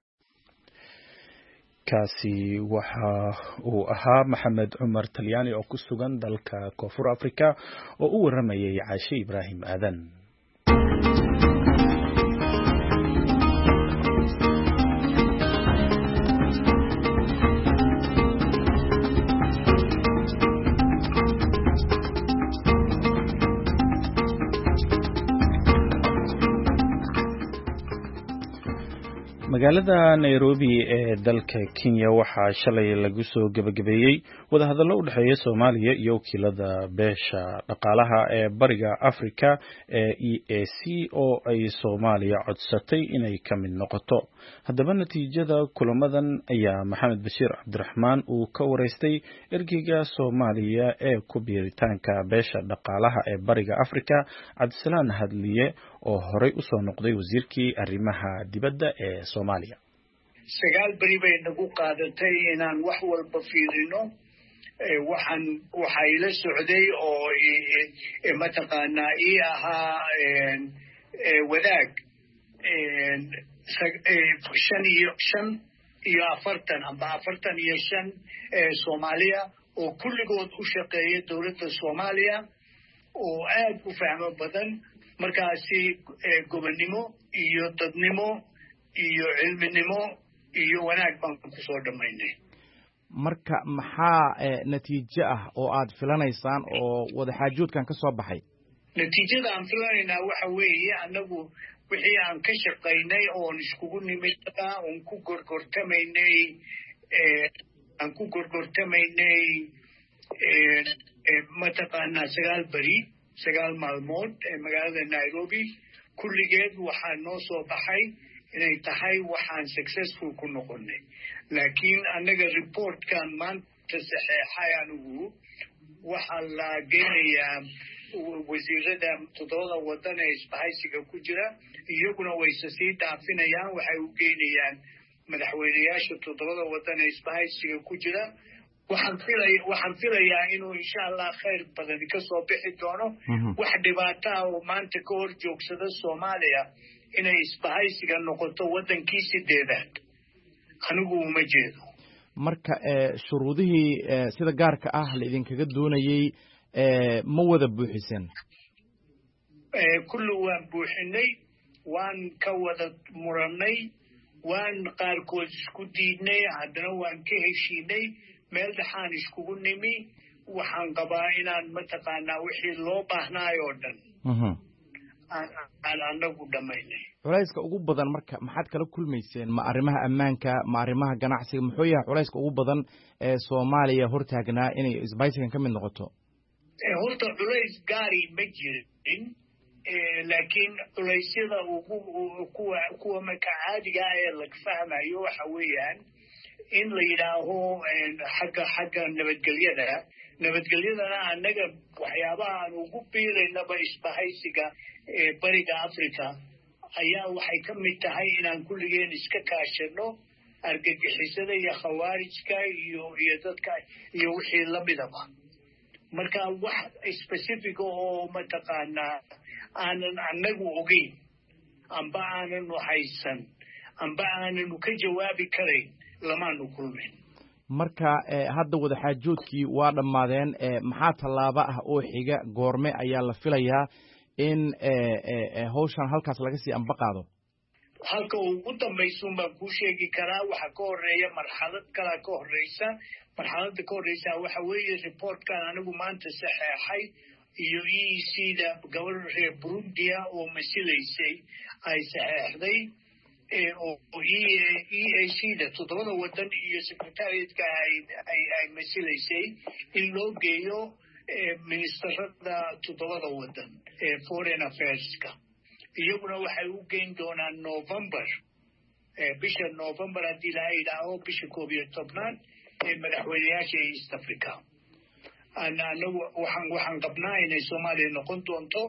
kaasi waxa uu ahaa Maxamed Cumar Talyaani oo ku sugan dalka Koonfur Afrika oo u waramayay Caashe Ibraahim Aadan magaalada Nairobi ee dalka Kenya waxaa shalay lagu soo gabagabeeyay wadahadallo u dhaxeeya Soomaaliya iyo wakiilada beesha dhaqaalaha ee bariga Afrika ee EAC oo ay Soomaaliya codsatay inay ka mid noqoto haddaba natiijada kulamadan ayaa Maxamed Bashiir Cabdiraxmaan uu ka wareystay ergeyga Soomaaliya ee ku biiritaanka beesha dhaqaalaha ee bariga Afrika Cabdisalaan Hadliye oo horey u soo noqday wasiirkii arrimaha dibadda ee Soomaaliya 9 bari bay nagu qaadatay inaan wax walba fiirino waxay la socday oo mataqaana ahaa wadaag 45 amba 45 Soomaaliya oo kulligood u shaqeeya dawladda Soomaaliya oo aad u fahmo badan markaasi gobonnimo iyo dadnimo iyo cilminimo iyo wanaag baan ku soo dhamaynay marka maxaa natiijo ah oo aad filanaysaan oo wadaxaajoodkan ka soo baxay? natiijada aan filanaynaa waxa weeye annagu wixii aan ka shaqaynay oon iskugu nimid oon ku gorgortamaynay mataqaanaa 9 maalmood ee magaalada Nairobi kulligeed waxaa noo soo baxay inay tahay waxaan successful ku noqonay. laakiin annaga reportkan maanta saxeexay anigu waxaa la geenayaa wasiirada 7 wadan ee isbahaysiga ku jira, iyaguna way sii dhaafinayaan, waxay u geynayaan madaxweynayaasha 7 wadan ee isbahaysiga ku jira. waxaan filayaa inuu insha Allah khayr badan ka soo bixi doono. wax dhibaato ah oo maanta ka hor joogsada Soomaaliya inay isbahaysiga noqoto wadankii 8aad anigu uma jeedo. marka shuruudihii sida gaarka ah la idinkaga doonayay ma wada buuxisan? kullu waan buuxinay, waan ka wada muranay, waan qaarkood isku diidnay, haddana waan ka heshiinay, meel dhaxaan iskugu nimi. waxaan qabaa inaan mataqaanaa wixii loo baahnaayo oo dhan aan anagu dhamaynay. culayska ugu badan marka maxaad kala kulmayseen? ma arrimaha ammaanka, ma arrimaha ganacsiga? muxuu yahay culayska ugu badan ee Soomaaliya hortaagnaa inay isbahaysigan ka mid noqoto? horta culays gaari ma jirin, laakiin culaysyada kuwa marka caadiga ah ee laga fahmayo waxa weeyaan in la yidhaaho xagga nabadgelyadana annaga waxyaabaha aan ugu biiraynaba isbahaysiga bariga Africa ayaa waxay ka mid tahay inaan kulligeen iska kaashano argagixisada iyo khawaarijka iyo dadka iyo wixii lamidaba. marka wax specific oo mataqaanaa aanan annagu ogeyn amba aananu haysan amba aananu ka jawaabi karayn lamaanu kulmin. marka hadda wadaxaajoodkii waa dhammaadeen, maxaa tallaabo ah oo xiga? goorme ayaa la filayaa in hawshan halkaas laga sii amba qaado? halka ugu dambaysuun baan kuu sheegi karaa. waxa ka horeeya marxalad kala ka horeysa. marxaladda ka horeysa waxa weeye reportkan anigu maanta saxeexay iyo EEC-da gobol reer Burundia oo masilaysay ay saxeexday oo EAC-da 7 wadan iyo secretariatka ay masilaysay in loo geeyo ministerada 7 wadan ee foreign affairs-ka. iyaguna waxay u geyn doonaan November, bisha November haddii la yidhaaho bisha 11 ee madaxweynayaasha East Africa. anagu waxaan qabnaa inay Soomaaliya noqon doonto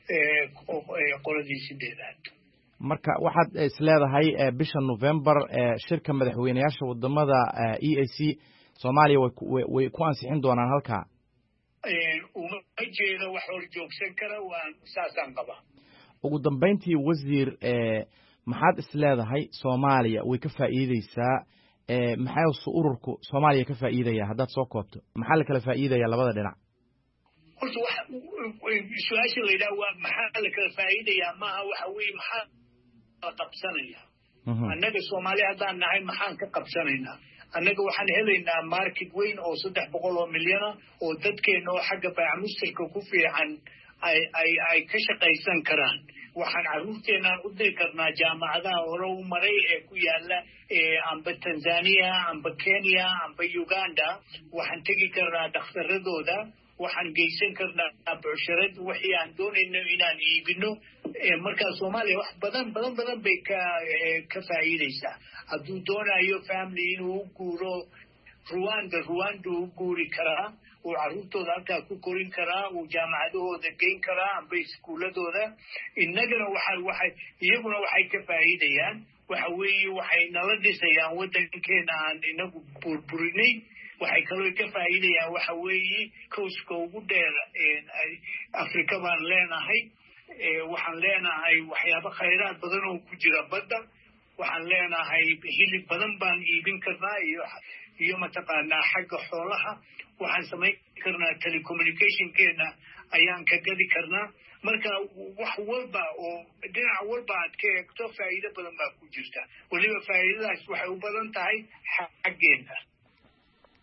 qoladii 8aad. marka waxaad isleedahay bisha November shirka madaxweynayaasha wadamada EAC Soomaaliya way ku ansixin doonaan halka? uma jeedo wax hor joogsan kara, waan saasaan qabaa. ugu dambeyntii wasiir, maxaad isleedahay Soomaaliya way ka faa'iideysaa? maxaa ururku Soomaaliya ka faa'iidaya haddaad soo koobto? maxaa la kala faa'iidaya labada dhinac? horta su-aasha la yidhaha waa maxaa la kala faa'iidayaa maaha waxa weeye maxaa la qabsanaya. annaga Soomaaliya haddaan nahay maxaan ka qabsanaynaa? annaga waxaan helaynaa market weyn oo 300 milyan oo dadkeena oo xagga baacamustarka ku fiican ay ka shaqaysan karaan. waxaan carruurteenaan u diri karnaa jaamacadaha hore u maray ee ku yaala amba Tanzania, amba Kenya, amba Uganda. waxaan tegi karnaa dhakhtaradooda, waxaan geysan karnaa bucsharad wixii aan doonayno inaan iibino. markaa Soomaaliya wax badan bay ka faa'iideysaa. hadduu doonayo family inuu u guuro Rwanda u guuri karaa, uu carruurtooda halkaa ku korin karaa, uu jaamacadahooda geyn karaa amba iskuuladooda. innagana iyaguna waxay ka faa'iidayaan waxa weeye waxay nala dhisayaan wadankeena aan inagu burburinay. waxay kaloo ka faa'iidayaan waxa weeye coastka ugu dheer Afrika baan leenahay. waxaan leenahay waxyaabo khayraad badan oo ku jira badda. waxaan leenahay hilib badan baan iibin karnaa iyo mataqaanaa xagga xoolaha. waxaan samayn karnaa telecommunicationkeena ayaan ka gadi karnaa. marka wax walba oo dhinac walba aad ka eegto faa'iido badan baa ku jirta. weliba faa'iidadaas waxay u badan tahay xaggeena.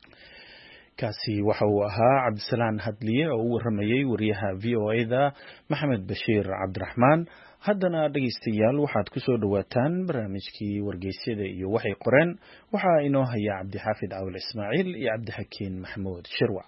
kaasi waxa uu ahaa cabdisalaan hadliye oo u waramayay wariyaha VOA-da maxamed bashiir cabdiraxmaan. haddana dhegaystayaal waxaad ku soo dhawaataan barnaamijkii wargeysyada iyo waxay qoreen. waxaa inoo haya cabdixaafid cawil ismaaciil iyo cabdixakiin maxamuud shirwac.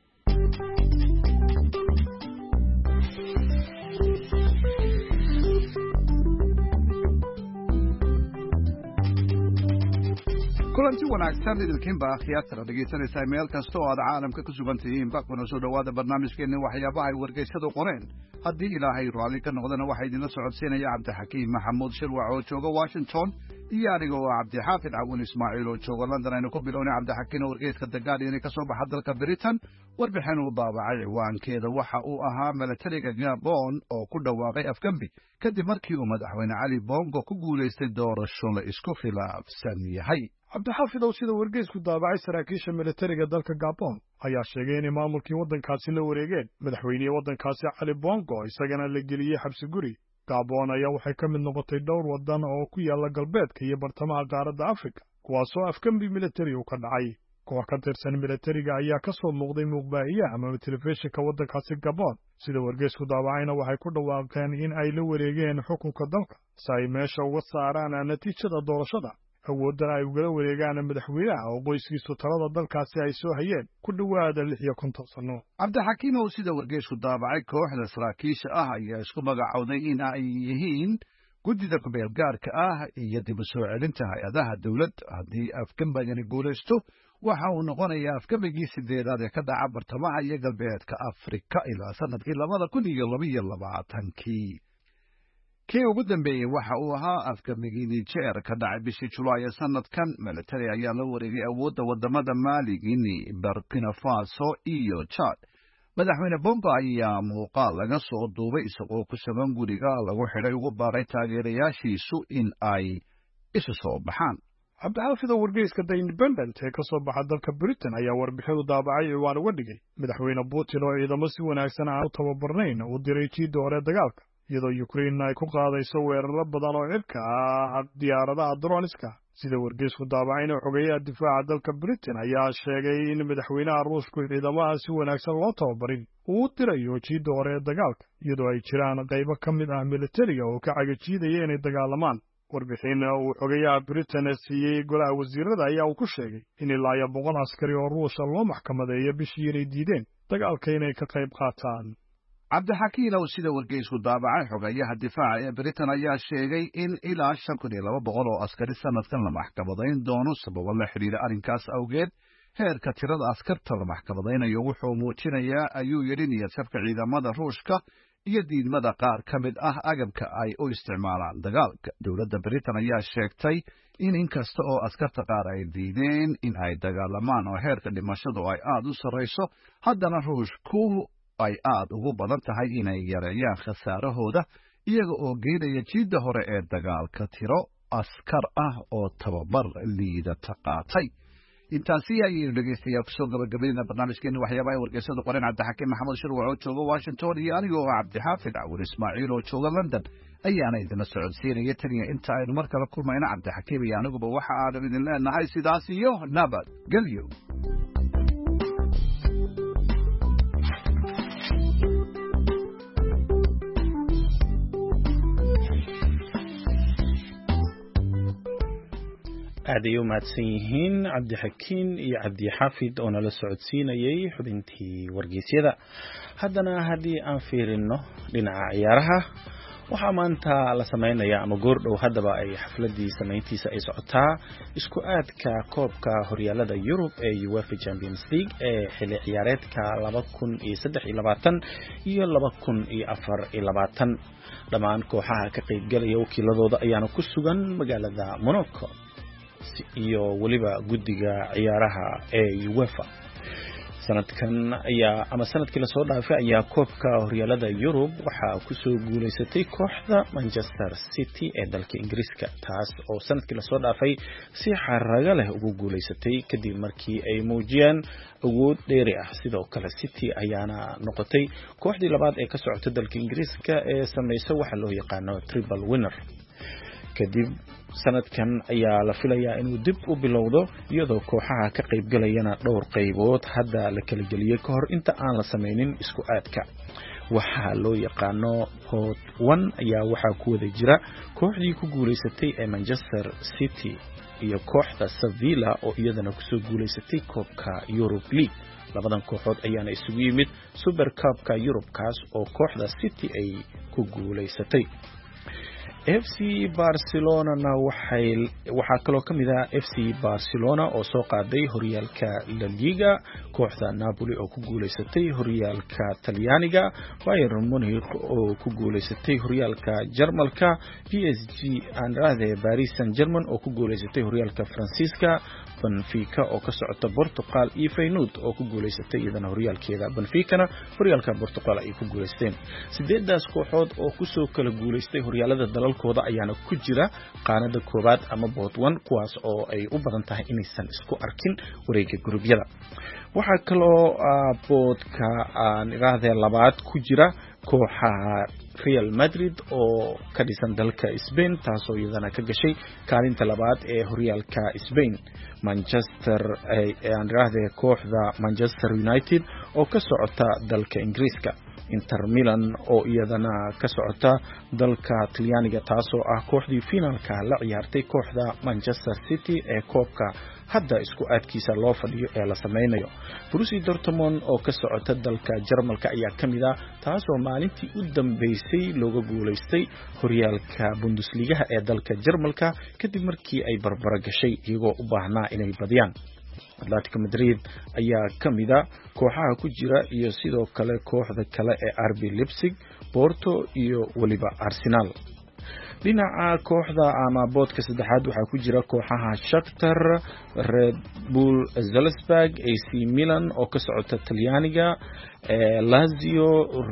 kulanti wanaagsan idinkiinba akhyaartana dhegaysanaysaa meel kasta oo aad caalamka ku sugan tihiinba kuna soo dhowaada barnaamijkeenni waxyaabaha ay wargeysyadu qoreen. haddii ilaahay raalli ka noqdana waxaa idinla socodsiinaya cabdixakiim maxamuud shirwac oo jooga Washington iyo aniga oo cabdixaafid cawin ismaaciil oo jooga London. aynu ku bilownay cabdixakiin oo wargeyska The Guardian ka soo baxa dalka Britain warbixin uu daabacay ciwaankeeda waxa uu ahaa milatariga Gabon oo ku dhawaaqay afgambi kadib markii uu madaxweyne Cali Bongo ku guulaystay doorasho la isku khilaafsan yahay. cabdixaafid oo sida wargeysku daabacay saraakiisha militariga dalka Gabon ayaa sheegay in maamulkii waddankaasi la wareegeen madaxweynihii waddankaasi Cali Bongo isagana la geliyey xabsi guri. Gabon ayaa waxay ka mid noqotay dhowr waddan oo ku yaala galbeedka iyo bartamaha qaaradda Afrika kuwaasoo afgambi militari uu ka dhacay. koox ka tirsan militariga ayaa ka soo muuqday muuqbaahiyaha ama telefishinka waddankaasi Gabon. sida wargeysku daabacayna waxay ku dhawaaqeen in ay la wareegeen xukunka dalka si ay meesha uga saaraan natiijada doorashada, awooddan ay ugala wareegaan madaxweynaha oo qoyskiisu talada dalkaasi ay soo hayeen ku dhowaada 56 sano. cabdixakiim oo sida wargeysku daabacay kooxda saraakiisha ah ayaa isku magacowday in ay yihiin guddida ku-meelgaarka ah iyo dib u soo celinta hay-adaha dowladda. haddii afgambigani guulaysto waxa uu noqonayaa afgambigii 8aad ee ka dhaca bartamaha iyo galbeedka Afrika ilaa sanadkii 2022. kii ugu dambeeyey waxa uu ahaa afgambigii Niger ka dhacay bishii Julaay ee sanadkan. militari ayaa la wareegay awoodda wadamada Mali, Guinea, Burkina Faso iyo Chad. madaxweyne Bongo ayaa muuqaal laga soo duubay isagoo ku sugan guriga lagu xidhay ugu baaray taageerayaashiisu in ay isu soo baxaan. cabdixaafid oo wargeyska The Independent ee ka soo baxa dalka Britain ayaa warbixin u daabacay ciwaan uga dhigay madaxweyne Putin oo ciidamo si wanaagsan aan u tababarnayn u diray jiidda hore dagaalka, iyadoo Ukraine ay ku qaadayso weeraro badan oo cirka ah diyaaradaha droniska. sida wargeysku daabacayna xogeyaha difaaca dalka Britain ayaa sheegay in madaxweynaha Ruushku ciidamada si wanaagsan loo tababarin uu dirayo jiidda hore dagaalka, iyadoo ay jiraan qaybo ka mid ah militariga oo ka cagajiidaya inay dagaalamaan. warbixin uu xogeyaha Britain siiyey golaha wasiirada ayaa uu ku sheegay in ilaa 100 askari oo Ruush loo maxkamadeeyo bishii inay diideen dagaalka inay ka qayb qaataan. cabdixakiin oo sida wargeysku daabacay xogeyaha difaaca ee Britain ayaa sheegay in ilaa 5,200 oo askari sanadkan la maxkamadayn doono sababo la xiriira arrinkaas awgeed. heerka tirada askarta la maxkamadaynayo wuxuu muujinayaa ayuu yidhi niyad-jabka ciidamada Ruushka iyo diidmada qaar ka mid ah agabka ay u isticmaalaan dagaalka. dowladda Britain ayaa sheegtay in inkasta oo askarta qaar ay diideen in ay dagaalamaan oo heerka dhimashadu ay aad u sarreyso, haddana Ruushku ay aad ugu badan tahay inay yareeyaan khasaarahooda iyaga oo geynaya jiidda hore ee dagaalka tiro askar ah oo tababar liidata qaatay. intaasi ayaynu dhegaystayaal kusoo gabagabaynaa barnaamijkeena waxyaabaha ay wargeysadu qoreen. cabdixakiim maxamuud shirwac oo jooga Washington iyo aniga oo cabdixaafid cawin ismaaciil oo jooga London ayaana idinla socodsiinaya taniya inta aynu mar kale kulmayna. cabdixakiim iyo aniguba waxa aanu idin leenahay sidaas iyo nabad gelyo. aad ay u mahadsan yihiin cabdixakiin iyo cabdixaafid oo nala socodsiinayay xubintii wargeysyada. haddana haddii aan fiirino dhinaca ciyaaraha, waxaa maanta la samaynayaa ama goordhow haddaba ay xafladii samayntiisa ay socotaa isku aadka koobka horyaalada Yurub ee UEFA Champions League ee xilli ciyaareedka 2023 iyo 2024. dhammaan kooxaha ka qaybgalaya wakiiladooda ayaana ku sugan magaalada Monaco iyo waliba guddiga ciyaaraha ee UEFA. sanadkii la soo dhaafay ayaa koobka horyaalada Yurub waxaa ku soo guuleysatay kooxda Manchester City ee dalka Ingiriiska, taas oo sanadkii la soo dhaafay si xaraga leh ugu guuleysatay kadib markii ay muujiyeen awood dheeri ah. sidoo kale City ayaana noqotay kooxdii labaad ee ka socota dalka Ingiriiska ee sameysay waxa loo yaqaano triple winner. kadib sanadkan ayaa la filayaa inuu dib u bilowdo iyadoo kooxaha ka qaybgalayana dhowr qaybood hadda la kala geliyay ka hor inta aan la samaynin isku aadka. waxaa loo yaqaano Pot 1 ayaa waxaa ku wada jira kooxdii ku guuleysatay ee Manchester City iyo kooxda Sevilla oo iyadana kusoo guuleysatay koobka Europe League. labadan kooxood ayaana isugu yimid Super Cup-ka Europe kaas oo kooxda City ay ku guuleysatay. FC Barcelona waxaa kaloo kamid ah FC Barcelona oo soo qaaday horyaalka La Liga, kooxda Napoli oo ku guuleysatay horyaalka Talyaaniga, Bayern Munich oo ku guuleysatay horyaalka Jarmalka, PSG Paris Saint-Germain oo ku guuleysatay horyaalka Faransiiska, Benfica oo ka socota Portugal iyo Feyenoord oo ku guuleysatay iyadana horyaalkeeda. Benficana horyaalka Portugal ay ku guuleysteen. 8daas kooxood oo kusoo kala guuleystay horyaalada dalalkooda ayaana ku jira qaanada koobaad ama Pot 1 kuwaas oo ay u badan tahay inaysan isku arkin wareegga gurubyada. waxaa kaloo Potka aan iraahday labaad ku jira kooxaha Real Madrid oo ka dhisan dalka Spain taasoo iyadana ka gashay kaalinta labaad ee horyaalka Spain. Manchester kooxda Manchester United oo ka socota dalka Ingiriiska. Inter Milan oo iyadana ka socota dalka Talyaaniga taasoo ah kooxdii finaalka la ciyaartay kooxda Manchester City ee koobka hadda isku aadkiisa loo fadhiyo ee la sameynayo. Borussia Dortmund oo ka socota dalka Jarmalka ayaa kamid ah taasoo maalintii u dambeysay looga guuleystay horyaalka Bundesliga ee dalka Jarmalka kadib markii ay barbara gashay iyagoo u baahnaa inay badiyaan. Atletico Madrid ayaa kamida kooxaha ku jira iyo sidoo kale kooxda kale ee RB Leipzig, Porto iyo waliba Arsenal. dhinaca kooxda ama boodka saddexaad waxaa ku jira kooxaha Shakhtar, Red Bull Salzburg, AC Milan oo ka socota Talyaaniga, Lazio,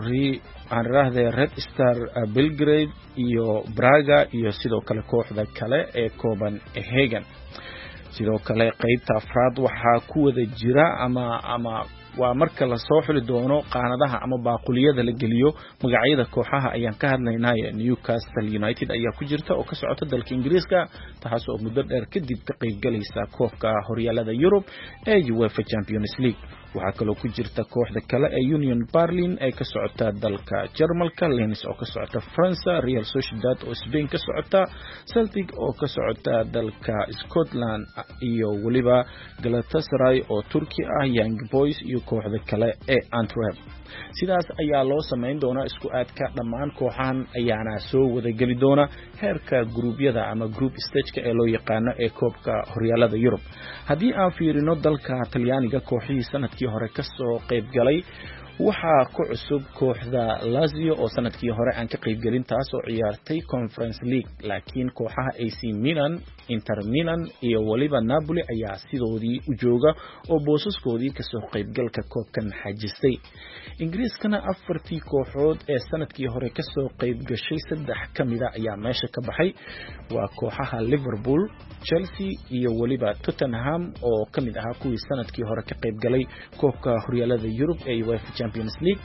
Red Star Belgrade iyo Braga iyo sidoo kale kooxda kale ee Copenhagen. sidoo kale qaybta afraad waxaa ku wada jira ama waa marka la soo xuli doono qaanadaha ama baaquliyada la geliyo magacyada kooxaha ayaan ka hadlaynaa. Newcastle United ayaa ku jirta oo ka socota dalka Ingiriiska taas oo muddo dheer kadib ka qayb galaysa koobka horyaalada Yurub ee UEFA Champions League. waxaa kaloo ku jirta kooxda kale ee Union Berlin ee ka socota dalka Jarmalka, Lens oo ka socota France, Real Sociedad oo Spain ka socota, Celtic oo ka socota dalka Scotland iyo waliba Galatasaray oo Turki ah, Young Boys iyo kooxda kale ee Antwerp. sidaas ayaa loo sameyn doonaa isku aadka dhammaan kooxahan ayaana soo wada gali doona heerka gruubyada ama group stage-ka ee loo yaqaano ee koobka horyaalada Yurub. haddii aan fiirino dalka Talyaaniga kooxihii sanadkii hore ka soo qayb galay waxaa ku cusub kooxda Lazio oo sanadkii hore aan ka qayb galin taas oo ciyaartay Conference League, laakiin kooxaha AC Milan, Inter Milan iyo waliba Napoli ayaa sidoodii u jooga oo boosaskoodii ka soo qayb galka koobkan xajistay. Ingiriiskana afartii kooxood ee sanadkii hore ka soo qayb gashay 3 kamida ayaa meesha ka baxay. waa kooxaha Liverpool, Chelsea iyo waliba Tottenham oo kamid ahaa kuwii sanadkii hore ka qayb galay koobka horyaalada Yurub ee UEFA Champions League.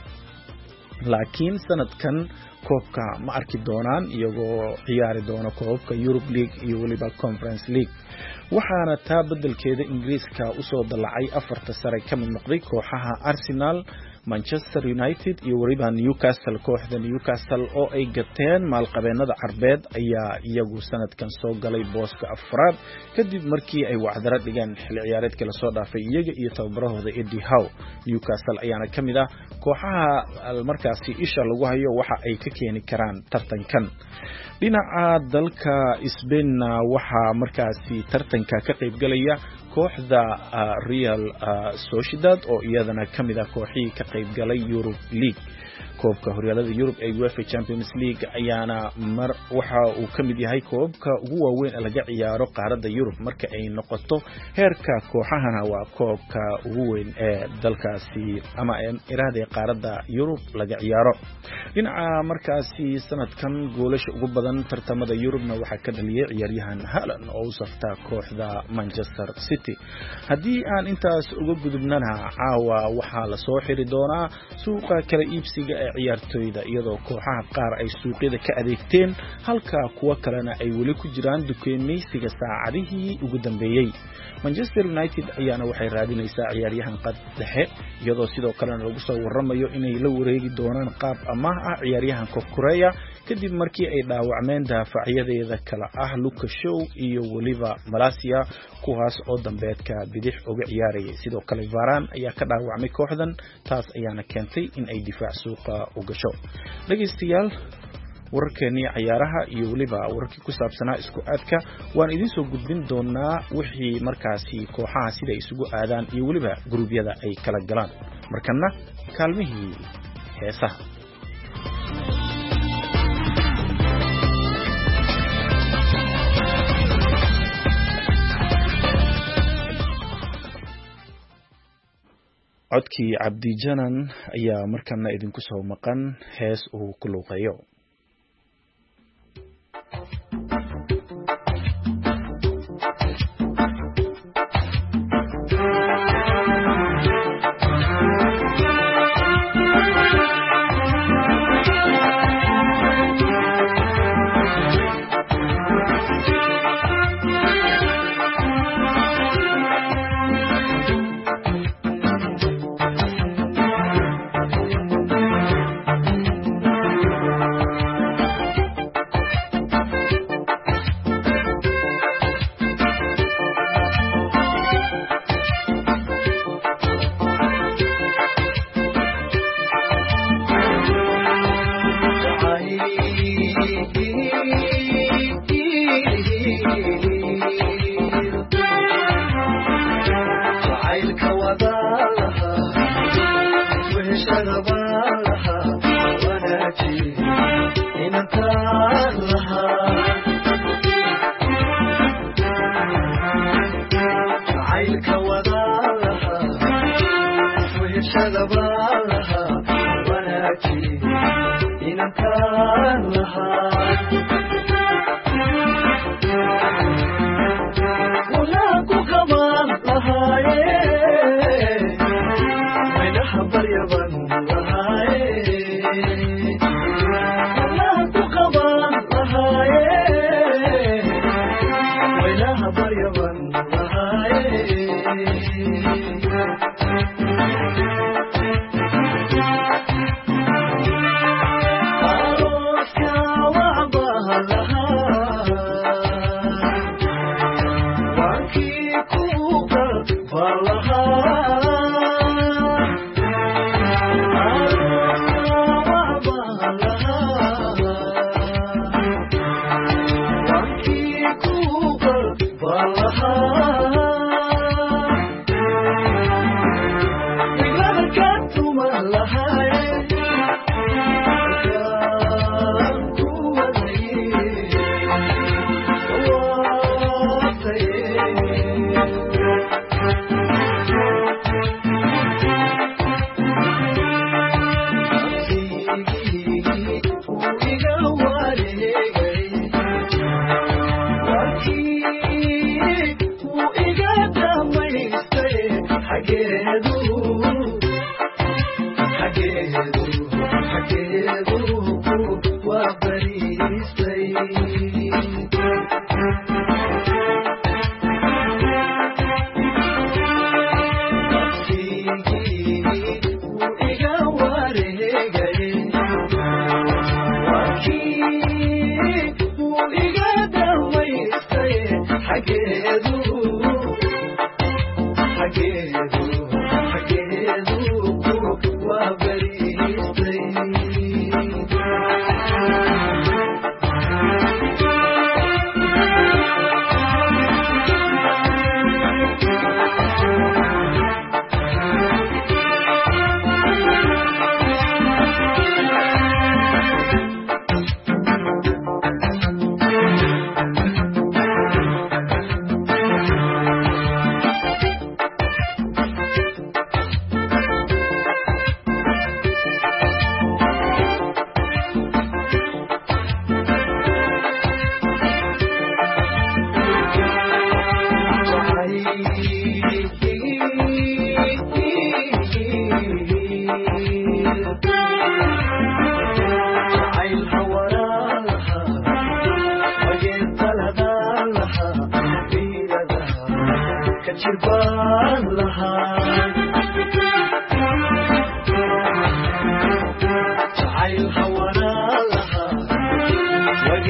laakiin sanadkan koobka ma arki doonaan iyagoo ciyaari doona koobka Europe League iyo waliba Conference League. waxaana taa bedelkeeda Ingiriiska u soo dalacay afarta sare ka mid noqday kooxaha Arsenal, Manchester United iyo waliba Newcastle. kooxda Newcastle oo ay gateen maalqabeennada Carbeed ayaa iyagu sanadkan soo galay booska afraad kadib markii ay wacdara dhigaan xilli ciyaareedkii la soo dhaafay iyaga iyo tababarahooda Eddie Howe. Newcastle ayaana kamid ah kooxaha markaasi isha lagu hayo waxa ay ka keeni karaan tartankan. dhinaca dalka Spain waxaa markaasi tartanka ka qayb galaya kooxda Real Sociedad oo iyadana kamid ah kooxihii ka qayb galay Europe League. koobka horyaalada Yurub ee UEFA Champions League ayaana waxa uu kamid yahay koobka ugu waaweyn ee laga ciyaaro qaaradda Yurub marka ay noqoto heerka kooxahana waa koobka ugu weyn ee dalkaasi ama iraahday qaaradda Yurub laga ciyaaro. dhinaca markaasi sanadkan goolasha ugu badan tartamada Yurubna waxaa ka dhaliyay ciyaaryahan Haaland oo u safta kooxda Manchester City. haddii aan intaas uga gudubnana caawa waxaa la soo xiri doonaa suuqa kala iibsiga xooga ee ciyaartooyda iyadoo kooxaha qaar ay suuqyada ka adeegteen halka kuwa kalena ay weli ku jiraan dukaameysiga saacadihii ugu dambeeyay. Manchester United ayaana waxay raadinaysaa ciyaaryahan qad dhexe iyadoo sidoo kalena lagu soo waramayo inay la wareegi doonaan qaab amaah ah ciyaaryahanka Korea kadib markii ay dhaawacmeen daafacyadeeda kala ah Lucas Shaw iyo waliba Malaysia kuwaas oo dambeedka bidix uga ciyaarayay. Sidoo kale Varane ayaa ka dhaawacmay kooxdan taas ayaana keentay in ay difaac suuqa u gasho. Dhageystayaal wararkeennii ciyaaraha iyo waliba wararkii ku saabsanaa isku aadka waan idin soo gudbin doonaa wixii markaasi kooxaha sida isugu aadaan iyo waliba gruubyada ay kala galaan. Markana kaalmihii heesaha. codkii Cabdi Janan ayaa markana idinku soo maqan hees uu ku luuqeeyo.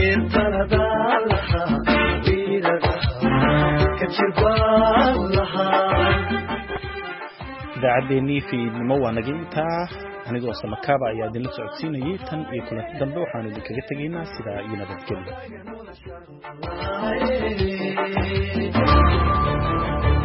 idaacaddeennii fiidnimo waa naga intaa anigoo samakaaba ayaa idinla socodsiinayay tan iyo kulanti dambe waxaanu idinkaga tegaynaa sidaa iyo nabadgelyo